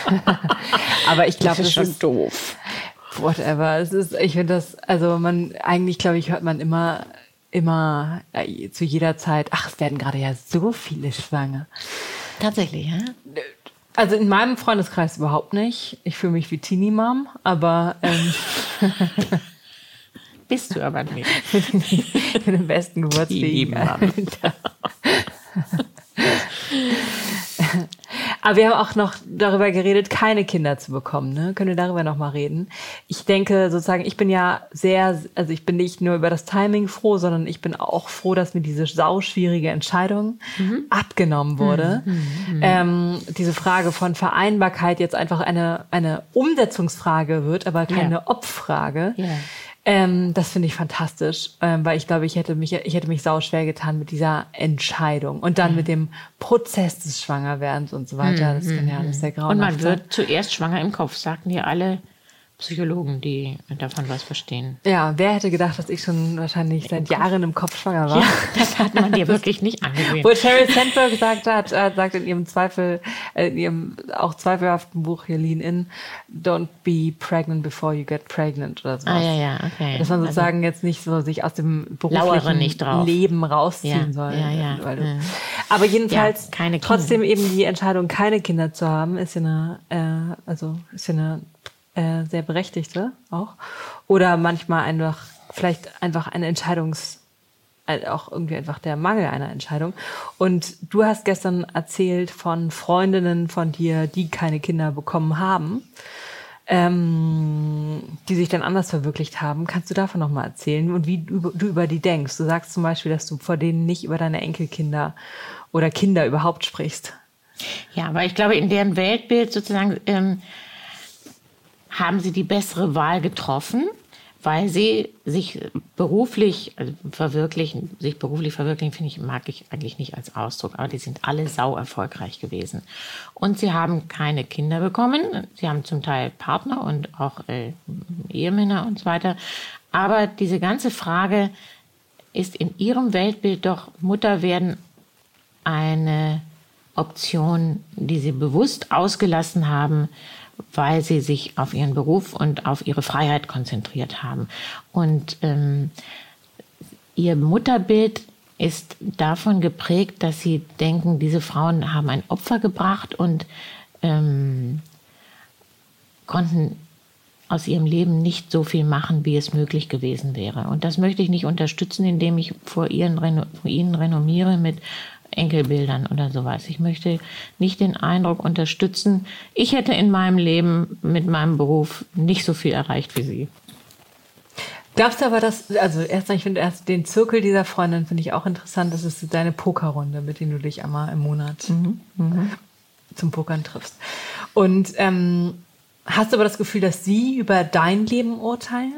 aber ich glaube, das ist schon ist, doof. Whatever. Es ist, ich finde das, also man, eigentlich glaube ich, hört man immer, immer äh, zu jeder Zeit, ach, es werden gerade ja so viele schwanger. Tatsächlich, ja? Also in meinem Freundeskreis überhaupt nicht. Ich fühle mich wie Teenie-Mom, aber ähm, bist du aber nicht. Ich bin im besten geburtsfähigen Alter. Aber wir haben auch noch darüber geredet, keine Kinder zu bekommen. Ne? Können wir darüber noch mal reden? Ich denke sozusagen, ich bin ja sehr, also ich bin nicht nur über das Timing froh, sondern ich bin auch froh, dass mir diese sauschwierige Entscheidung mhm. abgenommen wurde. Mhm. Mhm. Ähm, diese Frage von Vereinbarkeit jetzt einfach eine, eine Umsetzungsfrage wird, aber keine ja. Ob-Frage. Ja. Ähm, das finde ich fantastisch, ähm, weil ich glaube, ich hätte mich, ich hätte mich sau schwer getan mit dieser Entscheidung und dann mhm. mit dem Prozess des Schwangerwerdens und so weiter. Das kann ja alles sehr grauenhaft sein. Und man sein. wird zuerst schwanger im Kopf, sagten ja alle Psychologen, die davon was verstehen. Ja, wer hätte gedacht, dass ich schon wahrscheinlich seit Jahren im Kopf schwanger war? Ja, das hat man dir wirklich nicht angesehen. Wo Sheryl Sandberg gesagt hat, äh, sagt in ihrem Zweifel, äh, in ihrem auch zweifelhaften Buch hier Lean In, don't be pregnant before you get pregnant oder sowas. Ah, ja, ja, okay. Dass man sozusagen also, jetzt nicht so sich aus dem beruflichen Leben rausziehen ja, soll. Ja, ja, weil du, ja. Aber jedenfalls, ja, keine trotzdem eben die Entscheidung, keine Kinder zu haben, ist ja eine, äh, also ist ja eine Äh, sehr berechtigte auch. Oder manchmal einfach, vielleicht einfach eine Entscheidungs-, äh, auch irgendwie einfach der Mangel einer Entscheidung. Und du hast gestern erzählt von Freundinnen von dir, die keine Kinder bekommen haben, ähm, die sich dann anders verwirklicht haben. Kannst du davon nochmal erzählen und wie du, du über die denkst? Du sagst zum Beispiel, dass du vor denen nicht über deine Enkelkinder oder Kinder überhaupt sprichst. Ja, weil ich glaube, in deren Weltbild sozusagen ähm, haben sie die bessere Wahl getroffen, weil sie sich beruflich also verwirklichen, sich beruflich verwirklichen, finde ich, mag ich eigentlich nicht als Ausdruck, aber die sind alle sau erfolgreich gewesen. Und sie haben keine Kinder bekommen. Sie haben zum Teil Partner und auch äh, Ehemänner und so weiter. Aber diese ganze Frage ist in ihrem Weltbild doch Mutter werden eine Option, die sie bewusst ausgelassen haben, weil sie sich auf ihren Beruf und auf ihre Freiheit konzentriert haben. Und ähm, ihr Mutterbild ist davon geprägt, dass sie denken, diese Frauen haben ein Opfer gebracht und ähm, konnten aus ihrem Leben nicht so viel machen, wie es möglich gewesen wäre. Und das möchte ich nicht unterstützen, indem ich vor ihnen, vor ihnen renommiere mit Enkelbildern oder sowas. Ich möchte nicht den Eindruck unterstützen, ich hätte in meinem Leben mit meinem Beruf nicht so viel erreicht wie sie. Glaubst du aber, dass, also erst, ich finde erst den Zirkel dieser Freundin finde ich auch interessant, das ist deine Pokerrunde, mit denen du dich einmal im Monat mhm. Mhm. zum Pokern triffst. Und ähm, hast du aber das Gefühl, dass sie über dein Leben urteilen?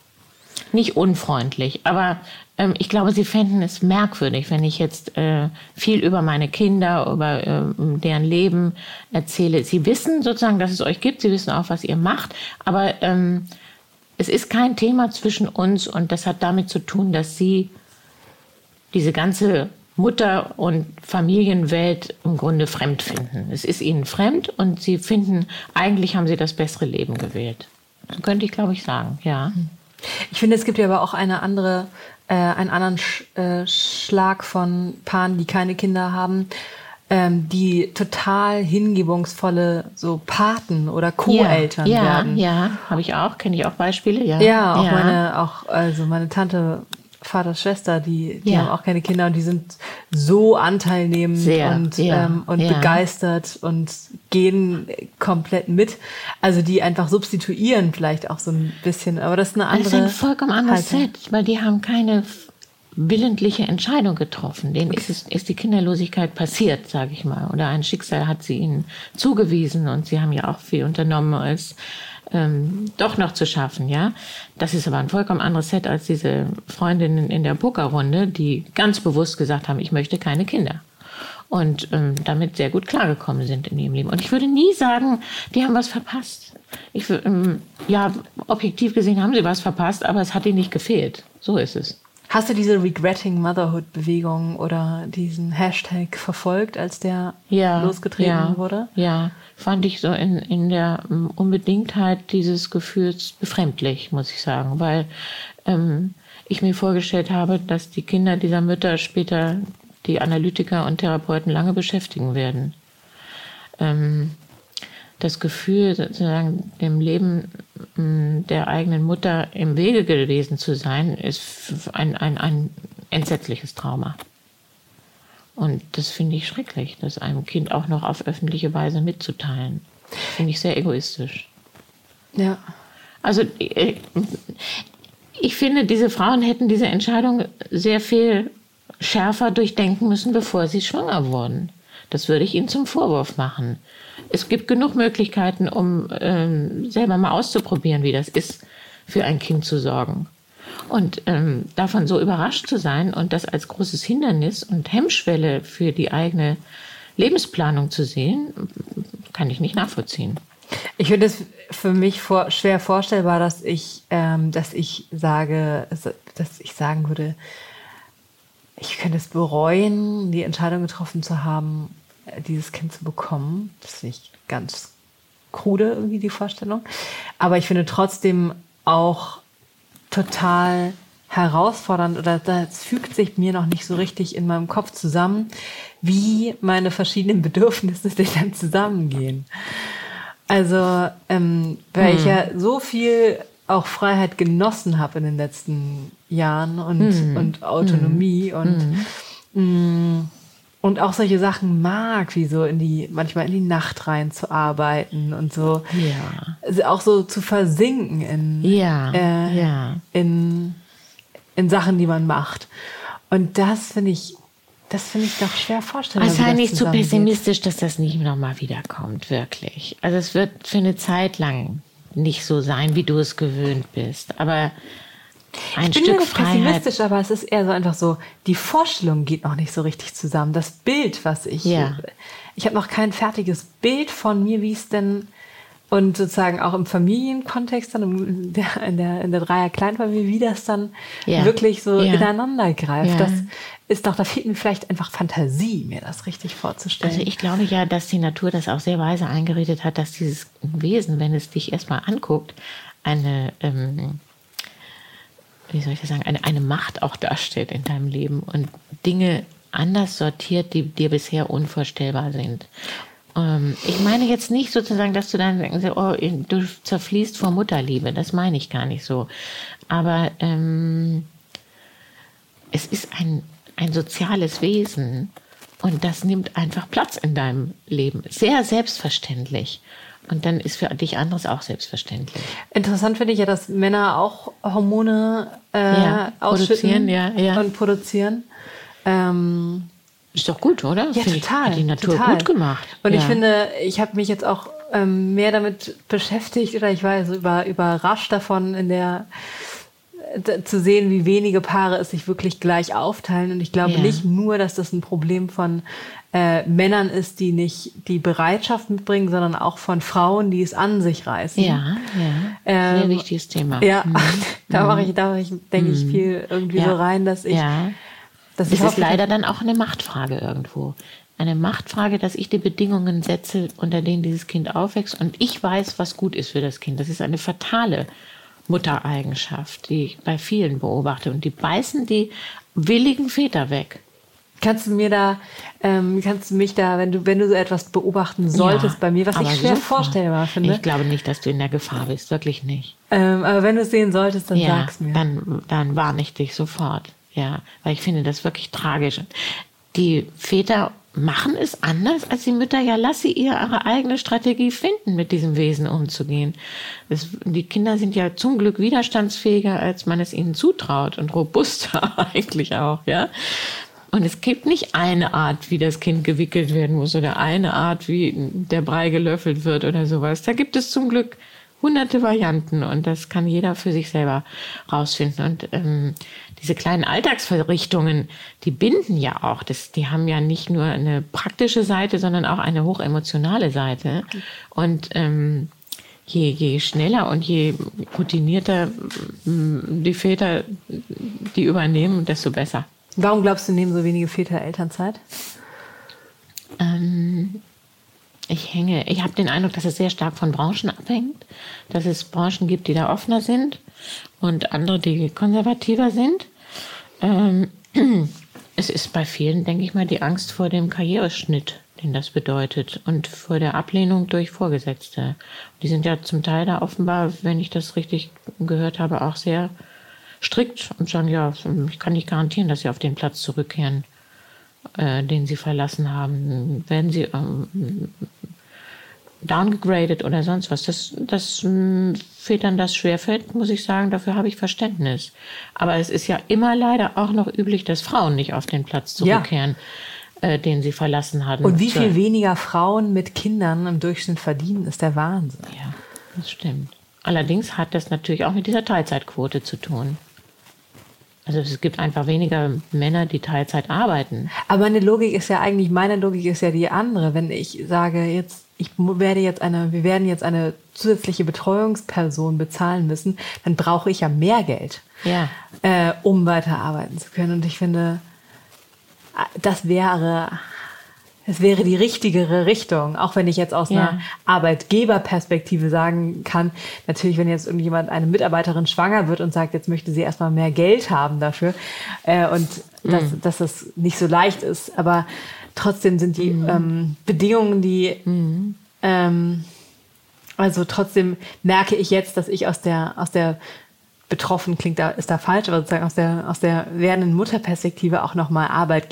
Nicht unfreundlich, aber ähm, ich glaube, sie fänden es merkwürdig, wenn ich jetzt äh, viel über meine Kinder, über äh, deren Leben erzähle. Sie wissen sozusagen, dass es euch gibt, sie wissen auch, was ihr macht, aber ähm, es ist kein Thema zwischen uns und das hat damit zu tun, dass sie diese ganze Mutter- und Familienwelt im Grunde fremd finden. Es ist ihnen fremd und sie finden, eigentlich haben sie das bessere Leben gewählt. So könnte ich, glaube ich, sagen, ja. Ich finde, es gibt ja aber auch eine andere, äh, einen anderen Sch äh, Schlag von Paaren, die keine Kinder haben, ähm, die total hingebungsvolle so Paten oder Co-Eltern ja, werden. Ja, ja, habe ich auch, kenne ich auch Beispiele, ja. Ja, auch ja. meine, auch also meine Tante, Vater, Schwester, die, die ja. haben auch keine Kinder und die sind so anteilnehmend Sehr, und, ja, ähm, und ja. begeistert und gehen komplett mit. Also die einfach substituieren vielleicht auch so ein bisschen, aber das ist eine andere. Das ist ein vollkommen anderes Set, weil die haben keine willentliche Entscheidung getroffen. Denen ist, es, ist die Kinderlosigkeit passiert, sage ich mal. Oder ein Schicksal hat sie ihnen zugewiesen und sie haben ja auch viel unternommen, als ähm, doch noch zu schaffen, ja. Das ist aber ein vollkommen anderes Set als diese Freundinnen in der Pokerrunde, die ganz bewusst gesagt haben, ich möchte keine Kinder. Und ähm, damit sehr gut klargekommen sind in ihrem Leben. Und ich würde nie sagen, die haben was verpasst. Ich, ähm, ja, objektiv gesehen haben sie was verpasst, aber es hat ihnen nicht gefehlt. So ist es. Hast du diese Regretting Motherhood-Bewegung oder diesen Hashtag verfolgt, als der ja, losgetreten ja, wurde? Ja, fand ich so in, in der um, Unbedingtheit dieses Gefühls befremdlich, muss ich sagen. Weil ähm, ich mir vorgestellt habe, dass die Kinder dieser Mütter später die Analytiker und Therapeuten lange beschäftigen werden. Ähm, das Gefühl, sozusagen dem Leben der eigenen Mutter im Wege gewesen zu sein, ist ein, ein, ein entsetzliches Trauma. Und das finde ich schrecklich, das einem Kind auch noch auf öffentliche Weise mitzuteilen. Finde ich sehr egoistisch. Ja. Also ich finde, diese Frauen hätten diese Entscheidung sehr viel schärfer durchdenken müssen, bevor sie schwanger wurden. Das würde ich ihnen zum Vorwurf machen. Es gibt genug Möglichkeiten, um ähm, selber mal auszuprobieren, wie das ist, für ein Kind zu sorgen. Und ähm, davon so überrascht zu sein und das als großes Hindernis und Hemmschwelle für die eigene Lebensplanung zu sehen, kann ich nicht nachvollziehen. Ich finde es für mich vor, schwer vorstellbar, dass ich, ähm, dass ich sage, dass ich sagen würde, ich könnte es bereuen, die Entscheidung getroffen zu haben, dieses Kind zu bekommen. Das ist nicht ganz krude irgendwie die Vorstellung. Aber ich finde trotzdem auch total herausfordernd, oder das fügt sich mir noch nicht so richtig in meinem Kopf zusammen, wie meine verschiedenen Bedürfnisse denn dann zusammengehen. Also, ähm, weil hm. ich ja so viel auch Freiheit genossen habe in den letzten Jahren und, hm. und Autonomie hm. und hm. mh, und auch solche Sachen mag, wie so in die, manchmal in die Nacht rein zu arbeiten und so. Ja. Also auch so zu versinken in, ja. Äh, ja. in, in Sachen, die man macht. Und das finde ich, das finde ich doch schwer vorstellbar. Sei nicht zu pessimistisch, dass das nicht nochmal wiederkommt, wirklich. Also es wird für eine Zeit lang nicht so sein, wie du es gewöhnt bist. Aber ein ich bin Stück nicht Freiheit. pessimistisch, aber es ist eher so einfach so, die Vorstellung geht noch nicht so richtig zusammen. Das Bild, was ich, ja. ich habe noch kein fertiges Bild von mir, wie es denn, und sozusagen auch im Familienkontext, dann in der, in der, in der Dreier-Kleinfamilie, wie das dann ja. wirklich so ja. ineinander greift. Ja. Das ist doch, da fehlt mir vielleicht einfach Fantasie, mir das richtig vorzustellen. Also ich glaube ja, dass die Natur das auch sehr weise eingeredet hat, dass dieses Wesen, wenn es dich erstmal anguckt, eine, ähm, wie soll ich das sagen, eine, eine Macht auch darstellt in deinem Leben und Dinge anders sortiert, die dir bisher unvorstellbar sind. Ähm, ich meine jetzt nicht sozusagen, dass du dann oh, du zerfließt vor Mutterliebe, das meine ich gar nicht so. Aber ähm, es ist ein, ein soziales Wesen und das nimmt einfach Platz in deinem Leben. Sehr selbstverständlich. Und dann ist für dich anderes auch selbstverständlich. Interessant finde ich ja, dass Männer auch Hormone äh, ja, ausschütten ja, ja. und produzieren. Ähm, ist doch gut, oder? Ja, Finde total. Ich, hat die Natur total. gut gemacht. Und ja. ich finde, ich habe mich jetzt auch ähm, mehr damit beschäftigt oder ich war so über, überrascht davon, in der zu sehen, wie wenige Paare es sich wirklich gleich aufteilen. Und ich glaube ja. nicht nur, dass das ein Problem von äh, Männern ist, die nicht die Bereitschaft mitbringen, sondern auch von Frauen, die es an sich reißen. Ja, ja. Ähm, Sehr wichtiges Thema. Ja, mhm. da mache ich, da mache ich, denke mhm. ich viel irgendwie ja. so rein, dass ich, ja. dass es ich ist hoffe, leider dann auch eine Machtfrage irgendwo. Eine Machtfrage, dass ich die Bedingungen setze, unter denen dieses Kind aufwächst und ich weiß, was gut ist für das Kind. Das ist eine fatale Muttereigenschaft, die ich bei vielen beobachte. Und die beißen die willigen Väter weg. Kannst du mir da, ähm, kannst du mich da, wenn du, wenn du so etwas beobachten solltest ja, bei mir, was ich schwer sofort. vorstellbar finde. Ich glaube nicht, dass du in der Gefahr bist, wirklich nicht. Ähm, aber wenn du es sehen solltest, dann ja, sag's mir. Dann, dann warne ich dich sofort. Ja, weil ich finde das wirklich tragisch. Die Väter machen es anders als die Mütter. Ja, lass sie ihre eigene Strategie finden, mit diesem Wesen umzugehen. Das, die Kinder sind ja zum Glück widerstandsfähiger, als man es ihnen zutraut und robuster eigentlich auch, ja. Und es gibt nicht eine Art, wie das Kind gewickelt werden muss oder eine Art, wie der Brei gelöffelt wird oder sowas. Da gibt es zum Glück hunderte Varianten und das kann jeder für sich selber rausfinden. Und ähm, diese kleinen Alltagsverrichtungen, die binden ja auch. Das, die haben ja nicht nur eine praktische Seite, sondern auch eine hochemotionale Seite. Und ähm, je, je schneller und je routinierter die Väter die übernehmen, desto besser. Warum glaubst du, nehmen so wenige Väter Elternzeit? Ähm, ich hänge, ich habe den Eindruck, dass es sehr stark von Branchen abhängt, dass es Branchen gibt, die da offener sind und andere, die konservativer sind. Ähm, es ist bei vielen, denke ich mal, die Angst vor dem Karriereschnitt, den das bedeutet und vor der Ablehnung durch Vorgesetzte. Die sind ja zum Teil da offenbar, wenn ich das richtig gehört habe, auch sehr strikt und sagen, ja, ich kann nicht garantieren, dass sie auf den Platz zurückkehren, äh, den sie verlassen haben. Werden sie ähm, downgegradet oder sonst was. Das, das ähm, Vätern das schwerfällt, muss ich sagen, dafür habe ich Verständnis. Aber es ist ja immer leider auch noch üblich, dass Frauen nicht auf den Platz zurückkehren, ja. äh, den sie verlassen haben. Und wie viel weniger Frauen mit Kindern im Durchschnitt verdienen, ist der Wahnsinn. Ja, das stimmt. Allerdings hat das natürlich auch mit dieser Teilzeitquote zu tun. Also es gibt einfach weniger Männer, die Teilzeit arbeiten. Aber meine Logik ist ja eigentlich, meine Logik ist ja die andere. Wenn ich sage, jetzt ich werde jetzt eine, wir werden jetzt eine zusätzliche Betreuungsperson bezahlen müssen, dann brauche ich ja mehr Geld, ja. äh, um weiterarbeiten zu können. Und ich finde, das wäre, es wäre die richtigere Richtung, auch wenn ich jetzt aus ja. einer Arbeitgeberperspektive sagen kann, natürlich, wenn jetzt irgendjemand, eine Mitarbeiterin schwanger wird und sagt, jetzt möchte sie erstmal mehr Geld haben dafür, äh, und mhm. dass, dass das nicht so leicht ist, aber trotzdem sind die mhm. ähm, Bedingungen, die, mhm. ähm, also trotzdem merke ich jetzt, dass ich aus der, aus der betroffen klingt, da ist da falsch, aber sozusagen aus der, aus der werdenden Mutterperspektive auch nochmal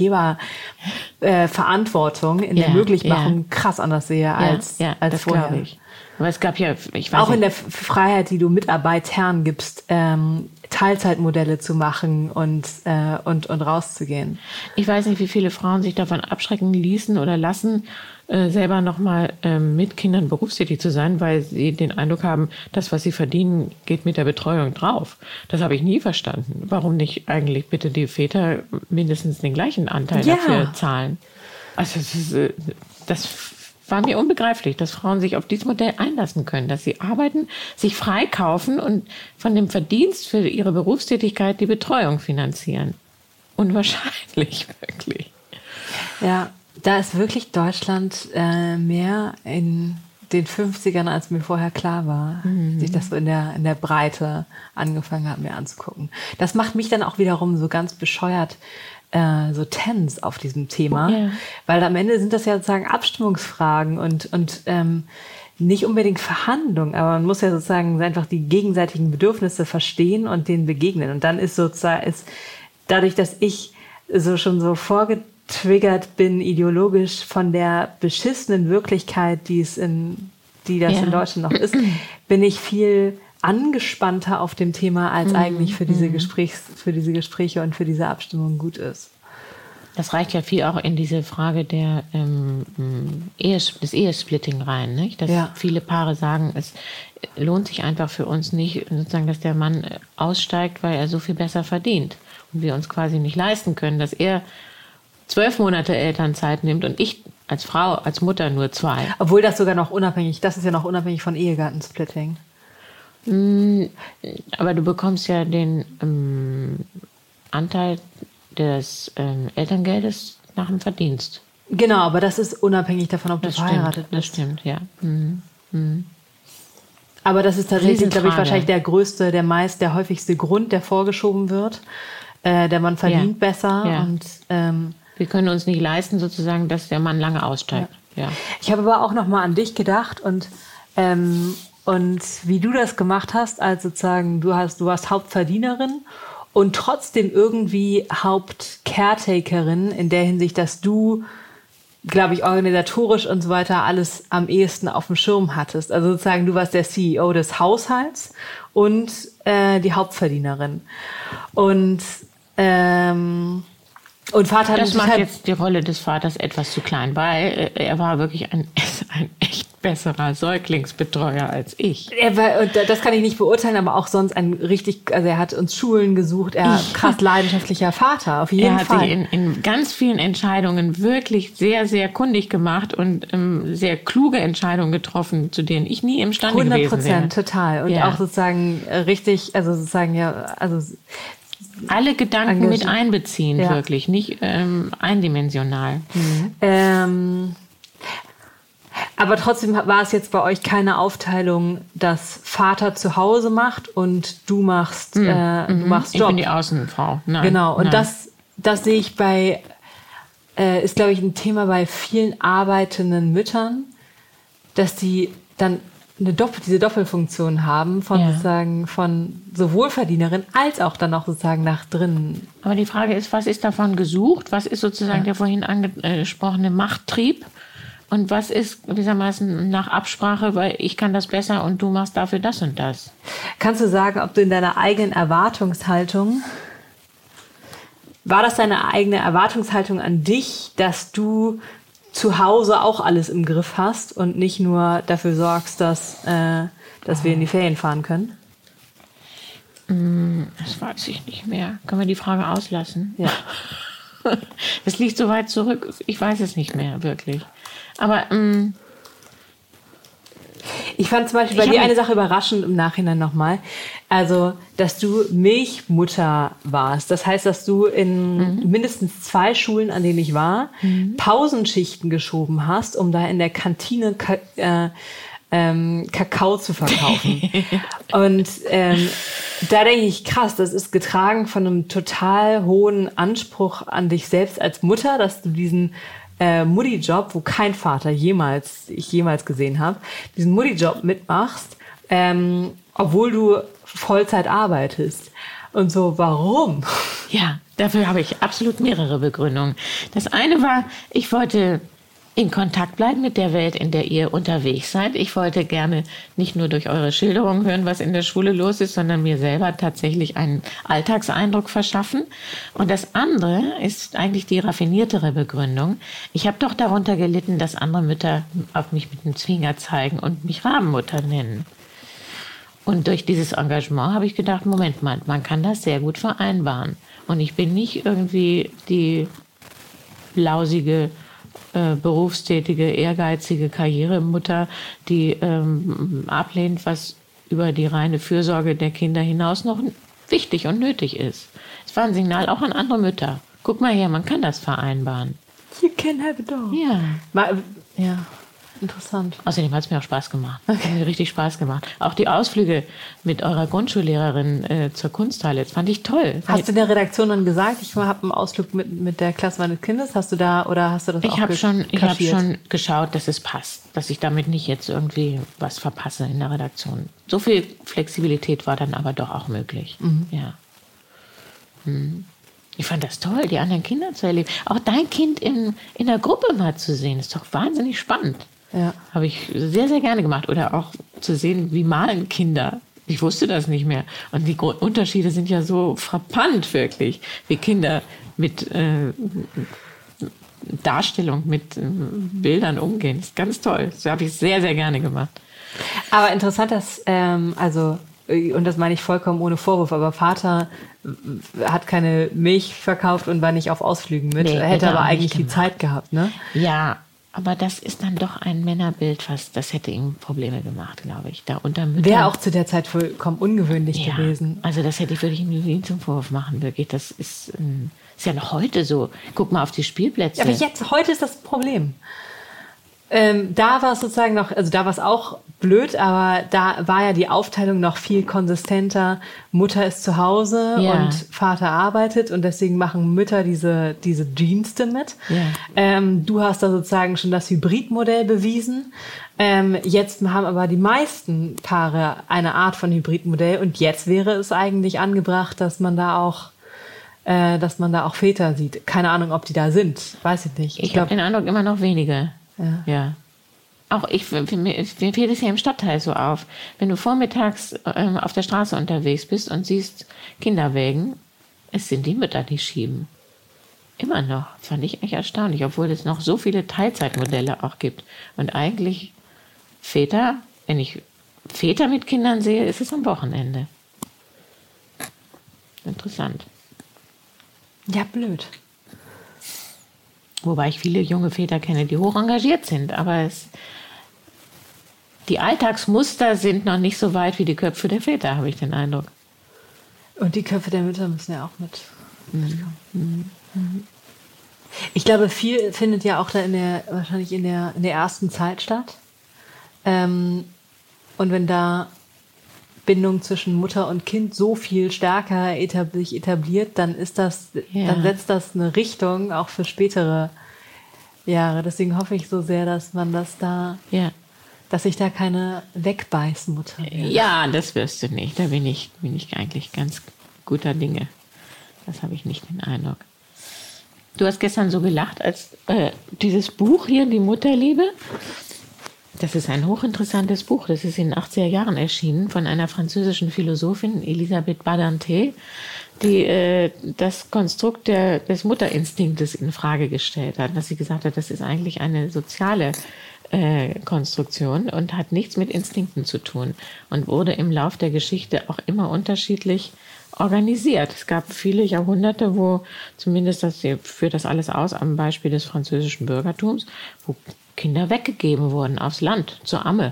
Arbeitgeberverantwortung äh, in ja, der Möglichmachung ja. krass anders sehe ja, als, ja, als das vorher. Glaube ich. Aber es gab ja, ich weiß auch nicht. in der Freiheit, die du Mitarbeitern gibst, ähm, Teilzeitmodelle zu machen und, äh, und, und rauszugehen. Ich weiß nicht, wie viele Frauen sich davon abschrecken ließen oder lassen, äh, selber nochmal äh, mit Kindern berufstätig zu sein, weil sie den Eindruck haben, das, was sie verdienen, geht mit der Betreuung drauf. Das habe ich nie verstanden. Warum nicht eigentlich bitte die Väter mindestens den gleichen Anteil ja. dafür zahlen? Also das, ist, äh, das war mir unbegreiflich, dass Frauen sich auf dieses Modell einlassen können, dass sie arbeiten, sich freikaufen und von dem Verdienst für ihre Berufstätigkeit die Betreuung finanzieren. Unwahrscheinlich, wirklich. Ja, da ist wirklich Deutschland äh, mehr in den fünfzigern, als mir vorher klar war, mhm. dass ich das so in der, in der Breite angefangen habe, mir anzugucken. Das macht mich dann auch wiederum so ganz bescheuert, so tense auf diesem Thema, ja. weil am Ende sind das ja sozusagen Abstimmungsfragen und, und ähm, nicht unbedingt Verhandlungen, aber man muss ja sozusagen einfach die gegenseitigen Bedürfnisse verstehen und denen begegnen. Und dann ist sozusagen, ist dadurch, dass ich so schon so vorgetriggert bin, ideologisch von der beschissenen Wirklichkeit, die es in, die das ja. in Deutschland noch ist, bin ich viel angespannter auf dem Thema, als mm, eigentlich für diese, mm. Gesprächs, für diese Gespräche und für diese Abstimmung gut ist. Das reicht ja viel auch in diese Frage der, ähm, Ehes, des Ehesplitting rein, nicht? Dass ja. viele Paare sagen, es lohnt sich einfach für uns nicht, sozusagen, dass der Mann aussteigt, weil er so viel besser verdient und wir uns quasi nicht leisten können, dass er zwölf Monate Elternzeit nimmt und ich als Frau, als Mutter nur zwei. Obwohl das sogar noch unabhängig, das ist ja noch unabhängig von Ehegattensplitting. Aber du bekommst ja den ähm, Anteil des ähm, Elterngeldes nach dem Verdienst. Genau, aber das ist unabhängig davon, ob das du verheiratet stimmt, bist. Das stimmt, ja. Mhm. Mhm. Aber das ist tatsächlich, glaube ich, wahrscheinlich der größte, der meist, der häufigste Grund, der vorgeschoben wird. Äh, der Mann verdient ja. besser. Ja. Und ähm, wir können uns nicht leisten, sozusagen, dass der Mann lange aussteigt. Ja. Ja. Ich habe aber auch noch mal an dich gedacht und ähm, Und wie du das gemacht hast, als sozusagen, du hast, du warst Hauptverdienerin und trotzdem irgendwie Hauptcaretakerin in der Hinsicht, dass du, glaube ich, organisatorisch und so weiter alles am ehesten auf dem Schirm hattest. Also sozusagen, du warst der C E O des Haushalts und äh, die Hauptverdienerin. Und ähm, Und Vater das macht halt jetzt die Rolle des Vaters etwas zu klein, weil er war wirklich ein, ein echt besserer Säuglingsbetreuer als ich. Er war, und das kann ich nicht beurteilen, aber auch sonst ein richtig, also er hat uns Schulen gesucht, er ist krass leidenschaftlicher Vater, auf jeden er hat Fall. sich in, in ganz vielen Entscheidungen wirklich sehr, sehr kundig gemacht und ähm, sehr kluge Entscheidungen getroffen, zu denen ich nie imstande gewesen wäre. hundert Prozent, total. Und ja. auch sozusagen richtig, also sozusagen ja, also alle Gedanken mit einbeziehen, ja. wirklich, nicht ähm, eindimensional. Mhm. Ähm, aber trotzdem war es jetzt bei euch keine Aufteilung, dass Vater zu Hause macht und du machst, mhm. äh, du machst Job. Ich bin die Außenfrau. Nein, genau, und nein. das, das sehe ich bei, äh, ist glaube ich ein Thema bei vielen arbeitenden Müttern, dass die dann eine Doppel, diese Doppelfunktion haben von ja. sozusagen von sowohl Verdienerin als auch dann auch sozusagen nach drinnen. Aber die Frage ist, was ist davon gesucht? Was ist sozusagen ja. der vorhin angesprochene Machttrieb? Und was ist gewissermaßen nach Absprache, weil ich kann das besser und du machst dafür das und das? Kannst du sagen, ob du in deiner eigenen Erwartungshaltung, war das deine eigene Erwartungshaltung an dich, dass du zu Hause auch alles im Griff hast und nicht nur dafür sorgst, dass, äh, dass wir in die Ferien fahren können? Das weiß ich nicht mehr. Können wir die Frage auslassen? Ja. Das liegt so weit zurück. Ich weiß es nicht mehr, wirklich. Aber ähm, Ich fand zum Beispiel bei dir eine Sache überraschend im Nachhinein nochmal. Also, dass du Milchmutter warst. Das heißt, dass du in mhm. mindestens zwei Schulen, an denen ich war, mhm. Pausenschichten geschoben hast, um da in der Kantine Ka- äh, ähm, Kakao zu verkaufen. Und ähm, da denke ich, krass, das ist getragen von einem total hohen Anspruch an dich selbst als Mutter, dass du diesen Äh, Mutti-Job, wo kein Vater jemals, ich jemals gesehen habe, diesen Mutti-Job mitmachst, ähm, obwohl du Vollzeit arbeitest. Und so, warum? Ja, dafür habe ich absolut mehrere Begründungen. Das eine war, ich wollte in Kontakt bleiben mit der Welt, in der ihr unterwegs seid. Ich wollte gerne nicht nur durch eure Schilderungen hören, was in der Schule los ist, sondern mir selber tatsächlich einen Alltagseindruck verschaffen. Und das andere ist eigentlich die raffiniertere Begründung. Ich habe doch darunter gelitten, dass andere Mütter auf mich mit dem Finger zeigen und mich Rabenmutter nennen. Und durch dieses Engagement habe ich gedacht, Moment mal, man kann das sehr gut vereinbaren. Und ich bin nicht irgendwie die lausige, Äh, berufstätige, ehrgeizige Karrieremutter, die ähm, ablehnt, was über die reine Fürsorge der Kinder hinaus noch wichtig und nötig ist. Es war ein Signal auch an andere Mütter. Guck mal her, man kann das vereinbaren. You can have it all. Ja. Mal, ja, interessant. Außerdem hat es mir auch Spaß gemacht. Okay. Hat mir richtig Spaß gemacht. Auch die Ausflüge mit eurer Grundschullehrerin äh, zur Kunsthalle, das fand ich toll. Hast du der Redaktion dann gesagt, ich habe einen Ausflug mit, mit der Klasse meines Kindes? Hast du da, oder hast du das ich auch hab schon, Ich habe kaschiert? schon geschaut, dass es passt. Dass ich damit nicht jetzt irgendwie was verpasse in der Redaktion. So viel Flexibilität war dann aber doch auch möglich. Mhm. Ja. Mhm. Ich fand das toll, die anderen Kinder zu erleben. Auch dein Kind in, in der Gruppe mal zu sehen, ist doch wahnsinnig spannend. Ja. Habe ich sehr, sehr gerne gemacht. Oder auch zu sehen, wie malen Kinder. Ich wusste das nicht mehr. Und die Unterschiede sind ja so frappant, wirklich. Wie Kinder mit äh, Darstellung, mit äh, Bildern umgehen. Das ist ganz toll. Das habe ich sehr, sehr gerne gemacht. Aber interessant, dass, ähm, also, und das meine ich vollkommen ohne Vorwurf, aber Vater hat keine Milch verkauft und war nicht auf Ausflügen mit. Nee, er hätte aber auch eigentlich die gemacht. Zeit gehabt, ne? Ja, aber das ist dann doch ein Männerbild, was das hätte ihm Probleme gemacht, glaube ich. Da unter Müttern. Wäre auch zu der Zeit vollkommen ungewöhnlich ja, gewesen. Also das hätte ich wirklich nie zum Vorwurf machen, wirklich. Das ist, ähm, ist ja noch heute so. Guck mal auf die Spielplätze. Ja, aber jetzt, heute ist das Problem. Ähm, da war es sozusagen noch, also da war es auch blöd, aber da war ja die Aufteilung noch viel konsistenter. Mutter ist zu Hause Ja. und Vater arbeitet und deswegen machen Mütter diese, diese Dienste mit. Ja. Ähm, du hast da sozusagen schon das Hybridmodell bewiesen. Ähm, jetzt haben aber die meisten Paare eine Art von Hybridmodell und jetzt wäre es eigentlich angebracht, dass man da auch äh, dass man da auch Väter sieht. Keine Ahnung, ob die da sind. Weiß ich nicht. Ich, Ich habe glaube, den Eindruck, immer noch wenige. Ja. ja. Auch ich, mir, mir fällt es ja im Stadtteil so auf. Wenn du vormittags ähm, auf der Straße unterwegs bist und siehst Kinderwägen, es sind die Mütter, die schieben. Immer noch. Das fand ich echt erstaunlich, obwohl es noch so viele Teilzeitmodelle auch gibt. Und eigentlich Väter, wenn ich Väter mit Kindern sehe, ist es am Wochenende. Interessant. ja, blöd. Wobei ich viele junge Väter kenne, die hoch engagiert sind. Aber es, die Alltagsmuster sind noch nicht so weit wie die Köpfe der Väter, habe ich den Eindruck. Und die Köpfe der Mütter müssen ja auch mit. Mhm. Mhm. Ich glaube, viel findet ja auch da in der, wahrscheinlich in der, in der ersten Zeit statt. Ähm, und wenn da Bindung zwischen Mutter und Kind so viel stärker etab- sich etabliert, dann ist das, Ja. dann setzt das eine Richtung auch für spätere Jahre. Deswegen hoffe ich so sehr, dass man das da, Ja. dass ich da keine Wegbeißmutter werde. ja, das wirst du nicht. Da bin ich, bin ich eigentlich ganz guter Dinge. Das habe ich nicht den Eindruck. Du hast gestern so gelacht, als äh, dieses Buch hier, Die Mutterliebe, das ist ein hochinteressantes Buch. Das ist in den achtziger Jahren erschienen von einer französischen Philosophin, Elisabeth Badinter, die äh, das Konstrukt der, des Mutterinstinktes in Frage gestellt hat. Dass sie gesagt hat, das ist eigentlich eine soziale äh, Konstruktion und hat nichts mit Instinkten zu tun und wurde im Lauf der Geschichte auch immer unterschiedlich organisiert. Es gab viele Jahrhunderte, wo zumindest, das führt das alles aus am Beispiel des französischen Bürgertums, wo Kinder weggegeben wurden aufs Land, zur Amme.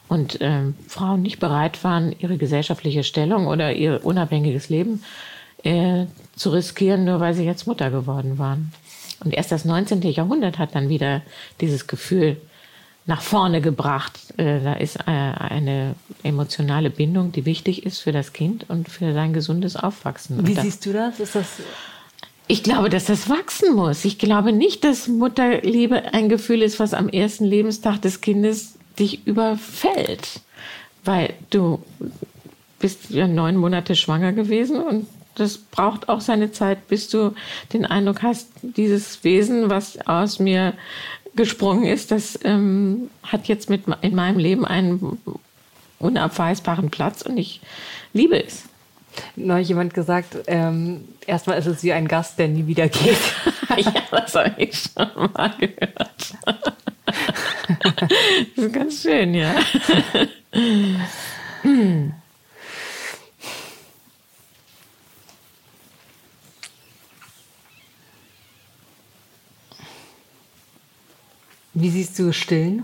und ähm, Frauen nicht bereit waren, ihre gesellschaftliche Stellung oder ihr unabhängiges Leben äh, zu riskieren, nur weil sie jetzt Mutter geworden waren. Und erst das neunzehnte. Jahrhundert hat dann wieder dieses Gefühl nach vorne gebracht. Äh, da ist äh, eine emotionale Bindung, die wichtig ist für das Kind und für sein gesundes Aufwachsen. Wie das, siehst du das? Ist das... Ich glaube, dass das wachsen muss. Ich glaube nicht, dass Mutterliebe ein Gefühl ist, was am ersten Lebenstag des Kindes dich überfällt. Weil du bist ja neun Monate schwanger gewesen und das braucht auch seine Zeit, bis du den Eindruck hast, dieses Wesen, was aus mir gesprungen ist, das ähm, hat jetzt mit in meinem Leben einen unabweisbaren Platz und ich liebe es. Neulich jemand gesagt, ähm, erstmal ist es wie ein Gast, der nie wieder geht. Ja, das habe ich schon mal gehört. Das ist ganz schön, ja. Wie siehst du Stillen?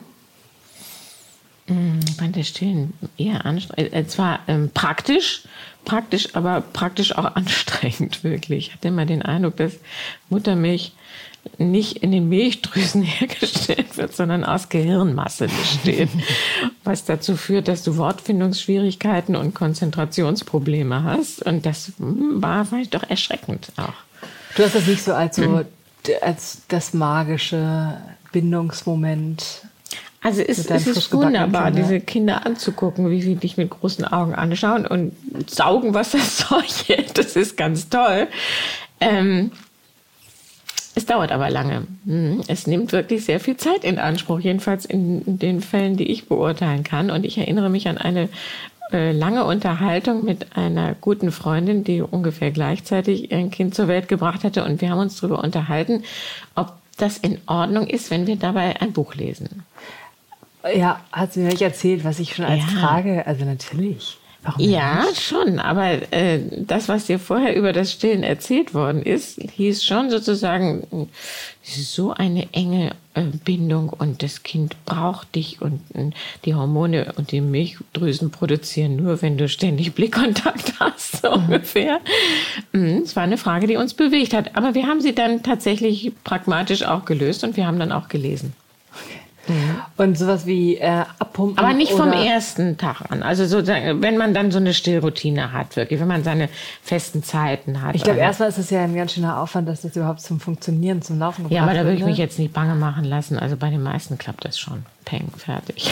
Ich fand das Stillen eher anstrengend. Es war ähm, praktisch, praktisch, aber praktisch auch anstrengend, wirklich. Ich hatte immer den Eindruck, dass Muttermilch nicht in den Milchdrüsen hergestellt wird, sondern aus Gehirnmasse besteht. Was dazu führt, dass du Wortfindungsschwierigkeiten und Konzentrationsprobleme hast. Und das war vielleicht doch erschreckend auch. Du hast das nicht so als, so, als das magische Bindungsmoment. Also es, es ist wunderbar, Kinder. diese Kinder anzugucken, wie sie dich mit großen Augen anschauen und saugen, was das Zeug hält. Das ist ganz toll. Ähm, es dauert aber lange. Es nimmt wirklich sehr viel Zeit in Anspruch, jedenfalls in den Fällen, die ich beurteilen kann. Und ich erinnere mich an eine äh, lange Unterhaltung mit einer guten Freundin, die ungefähr gleichzeitig ein Kind zur Welt gebracht hatte. Und wir haben uns darüber unterhalten, ob das in Ordnung ist, wenn wir dabei ein Buch lesen. Ja, hat sie mir nicht erzählt, was ich schon als ja. Frage, also natürlich. Warum ja, nicht? schon, aber äh, das, was dir vorher über das Stillen erzählt worden ist, hieß schon sozusagen, es ist so eine enge äh, Bindung und das Kind braucht dich und äh, die Hormone und die Milchdrüsen produzieren nur, wenn du ständig Blickkontakt hast, so mhm. ungefähr. Es war eine Frage, die uns bewegt hat, aber wir haben sie dann tatsächlich pragmatisch auch gelöst und wir haben dann auch gelesen. Mhm. Und sowas wie äh, abpumpen. Aber nicht vom oder? ersten Tag an. Also sozusagen, wenn man dann so eine Stillroutine hat, wirklich, wenn man seine festen Zeiten hat. Ich glaube, erstmal ist es ja ein ganz schöner Aufwand, dass das überhaupt zum Funktionieren, zum Laufen gebracht wird. Ja, aber da würde ich ne? mich jetzt nicht bange machen lassen. Also bei den meisten klappt das schon. Peng, fertig.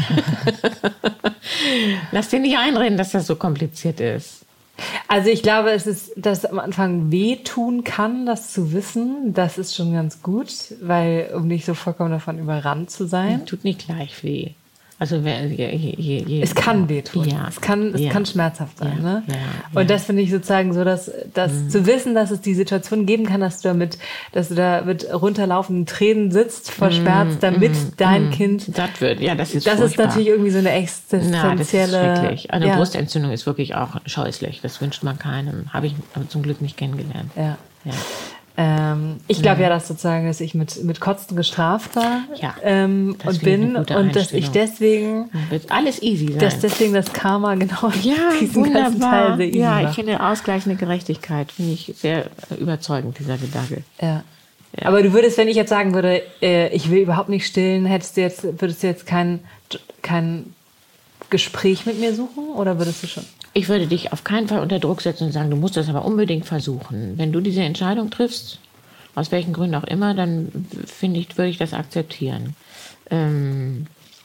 Lass dir nicht einreden, dass das so kompliziert ist. Also ich glaube, es ist, dass es am Anfang wehtun kann, das zu wissen. Das ist schon ganz gut, weil um nicht so vollkommen davon überrannt zu sein. Tut nicht gleich weh. Also je, je, je, es kann wehtun. Ja. Es kann, es ja. kann schmerzhaft sein. Ja. Ne? Ja. Und ja. das finde ich sozusagen so, dass, dass mhm. zu wissen, dass es die Situation geben kann, dass du damit, dass du da mit runterlaufenden Tränen sitzt vor Schmerz, damit mhm. dein mhm. Kind satt wird. Ja, das ist Das furchtbar. ist natürlich irgendwie so eine existenzielle. Na, das ist schrecklich. Eine ja. Brustentzündung ist wirklich auch scheußlich. Das wünscht man keinem. Habe ich aber zum Glück nicht kennengelernt. Ja. ja. Ähm, ich glaube ja, dass sozusagen, dass ich mit, mit Kotzen gestraft war ja, ähm, und bin und dass ich deswegen wird alles easy sein. Dass deswegen das Karma genau ja, diesen wunderbar. ganzen Teil sehr easy Ja, macht. ich finde ausgleichende Gerechtigkeit finde ich sehr überzeugend, dieser Gedanke. Ja. Ja. Aber du würdest, wenn ich jetzt sagen würde, äh, ich will überhaupt nicht stillen, hättest du jetzt, würdest du jetzt kein, kein Gespräch mit mir suchen oder würdest du schon? Ich würde dich auf keinen Fall unter Druck setzen und sagen, du musst das aber unbedingt versuchen. Wenn du diese Entscheidung triffst, aus welchen Gründen auch immer, dann finde ich, würde ich das akzeptieren. Ähm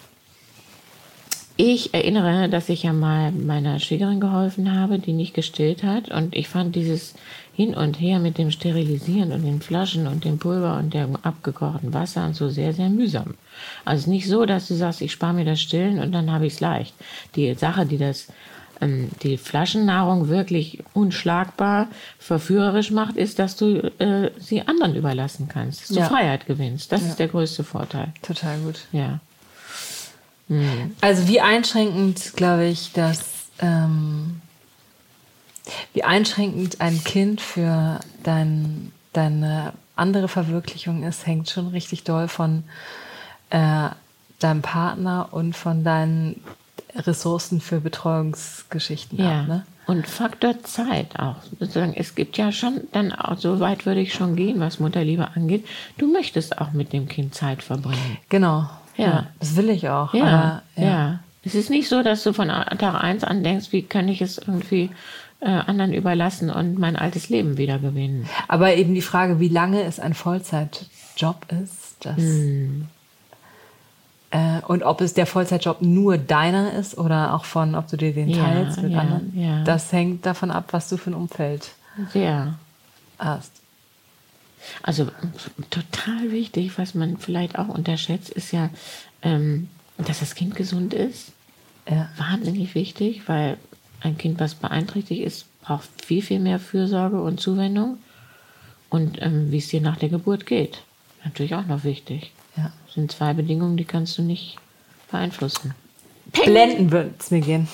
ich erinnere, dass ich ja mal meiner Schwiegerin geholfen habe, die nicht gestillt hat. Und ich fand dieses Hin und Her mit dem Sterilisieren und den Flaschen und dem Pulver und dem abgekochten Wasser und so sehr, sehr mühsam. Also nicht so, dass du sagst, ich spare mir das Stillen und dann habe ich es leicht. Die Sache, die das die Flaschennahrung wirklich unschlagbar verführerisch macht, ist, dass du äh, sie anderen überlassen kannst, dass du ja. Freiheit gewinnst. Das ja. ist der größte Vorteil. Total gut. Ja. Mhm. Also wie einschränkend, glaube ich, dass ähm, wie einschränkend ein Kind für dein, deine andere Verwirklichung ist, hängt schon richtig doll von äh, deinem Partner und von deinen Ressourcen für Betreuungsgeschichten ja. ab, ne? Und Faktor Zeit auch. Es gibt ja schon, dann auch, so weit würde ich schon gehen, was Mutterliebe angeht. Du möchtest auch mit dem Kind Zeit verbringen. Genau. Ja. ja das will ich auch. Ja, aber, ja. ja. Es ist nicht so, dass du von Tag eins an denkst, wie kann ich es irgendwie äh, anderen überlassen und mein altes Leben wieder gewinnen. Aber eben die Frage, wie lange es ein Vollzeitjob ist, das... Hm. Und ob es der Vollzeitjob nur deiner ist oder auch von, ob du dir den teilst ja, mit ja, anderen, ja. das hängt davon ab, was du für ein Umfeld ja. hast. Also total wichtig, was man vielleicht auch unterschätzt, ist ja, ähm, dass das Kind gesund ist. Ja. Wahnsinnig wichtig, weil ein Kind, was beeinträchtigt ist, braucht viel, viel mehr Fürsorge und Zuwendung. Und ähm, wie es dir nach der Geburt geht, natürlich auch noch wichtig. Ja. Das sind zwei Bedingungen, die kannst du nicht beeinflussen. Blenden wird es mir gehen.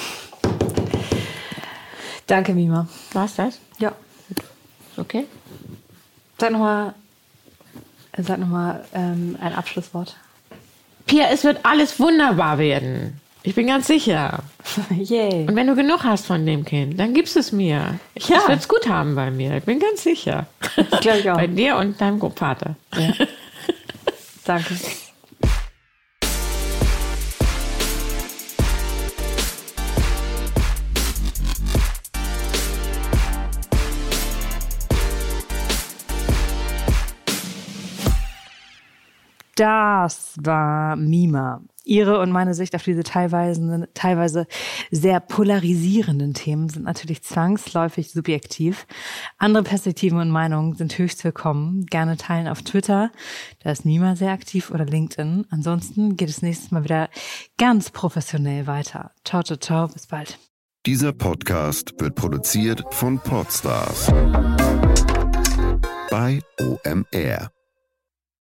Danke, Mima. War's das? Ja. Ist okay? Sag nochmal sag noch mal, ähm, ein Abschlusswort. Pia, es wird alles wunderbar werden. Ich bin ganz sicher. Yay. Und wenn du genug hast von dem Kind, dann gibst es mir. Ich ja. werde es gut haben bei mir. Ich bin ganz sicher. Ich glaube ich auch. Bei dir und deinem Vater. Ja. Danke. Das war Mima. Ihre und meine Sicht auf diese teilweise, teilweise sehr polarisierenden Themen sind natürlich zwangsläufig subjektiv. Andere Perspektiven und Meinungen sind höchst willkommen. Gerne teilen auf Twitter, da ist Mima sehr aktiv, oder LinkedIn. Ansonsten geht es nächstes Mal wieder ganz professionell weiter. Ciao, ciao, ciao, bis bald. Dieser Podcast wird produziert von Podstars bei O M R.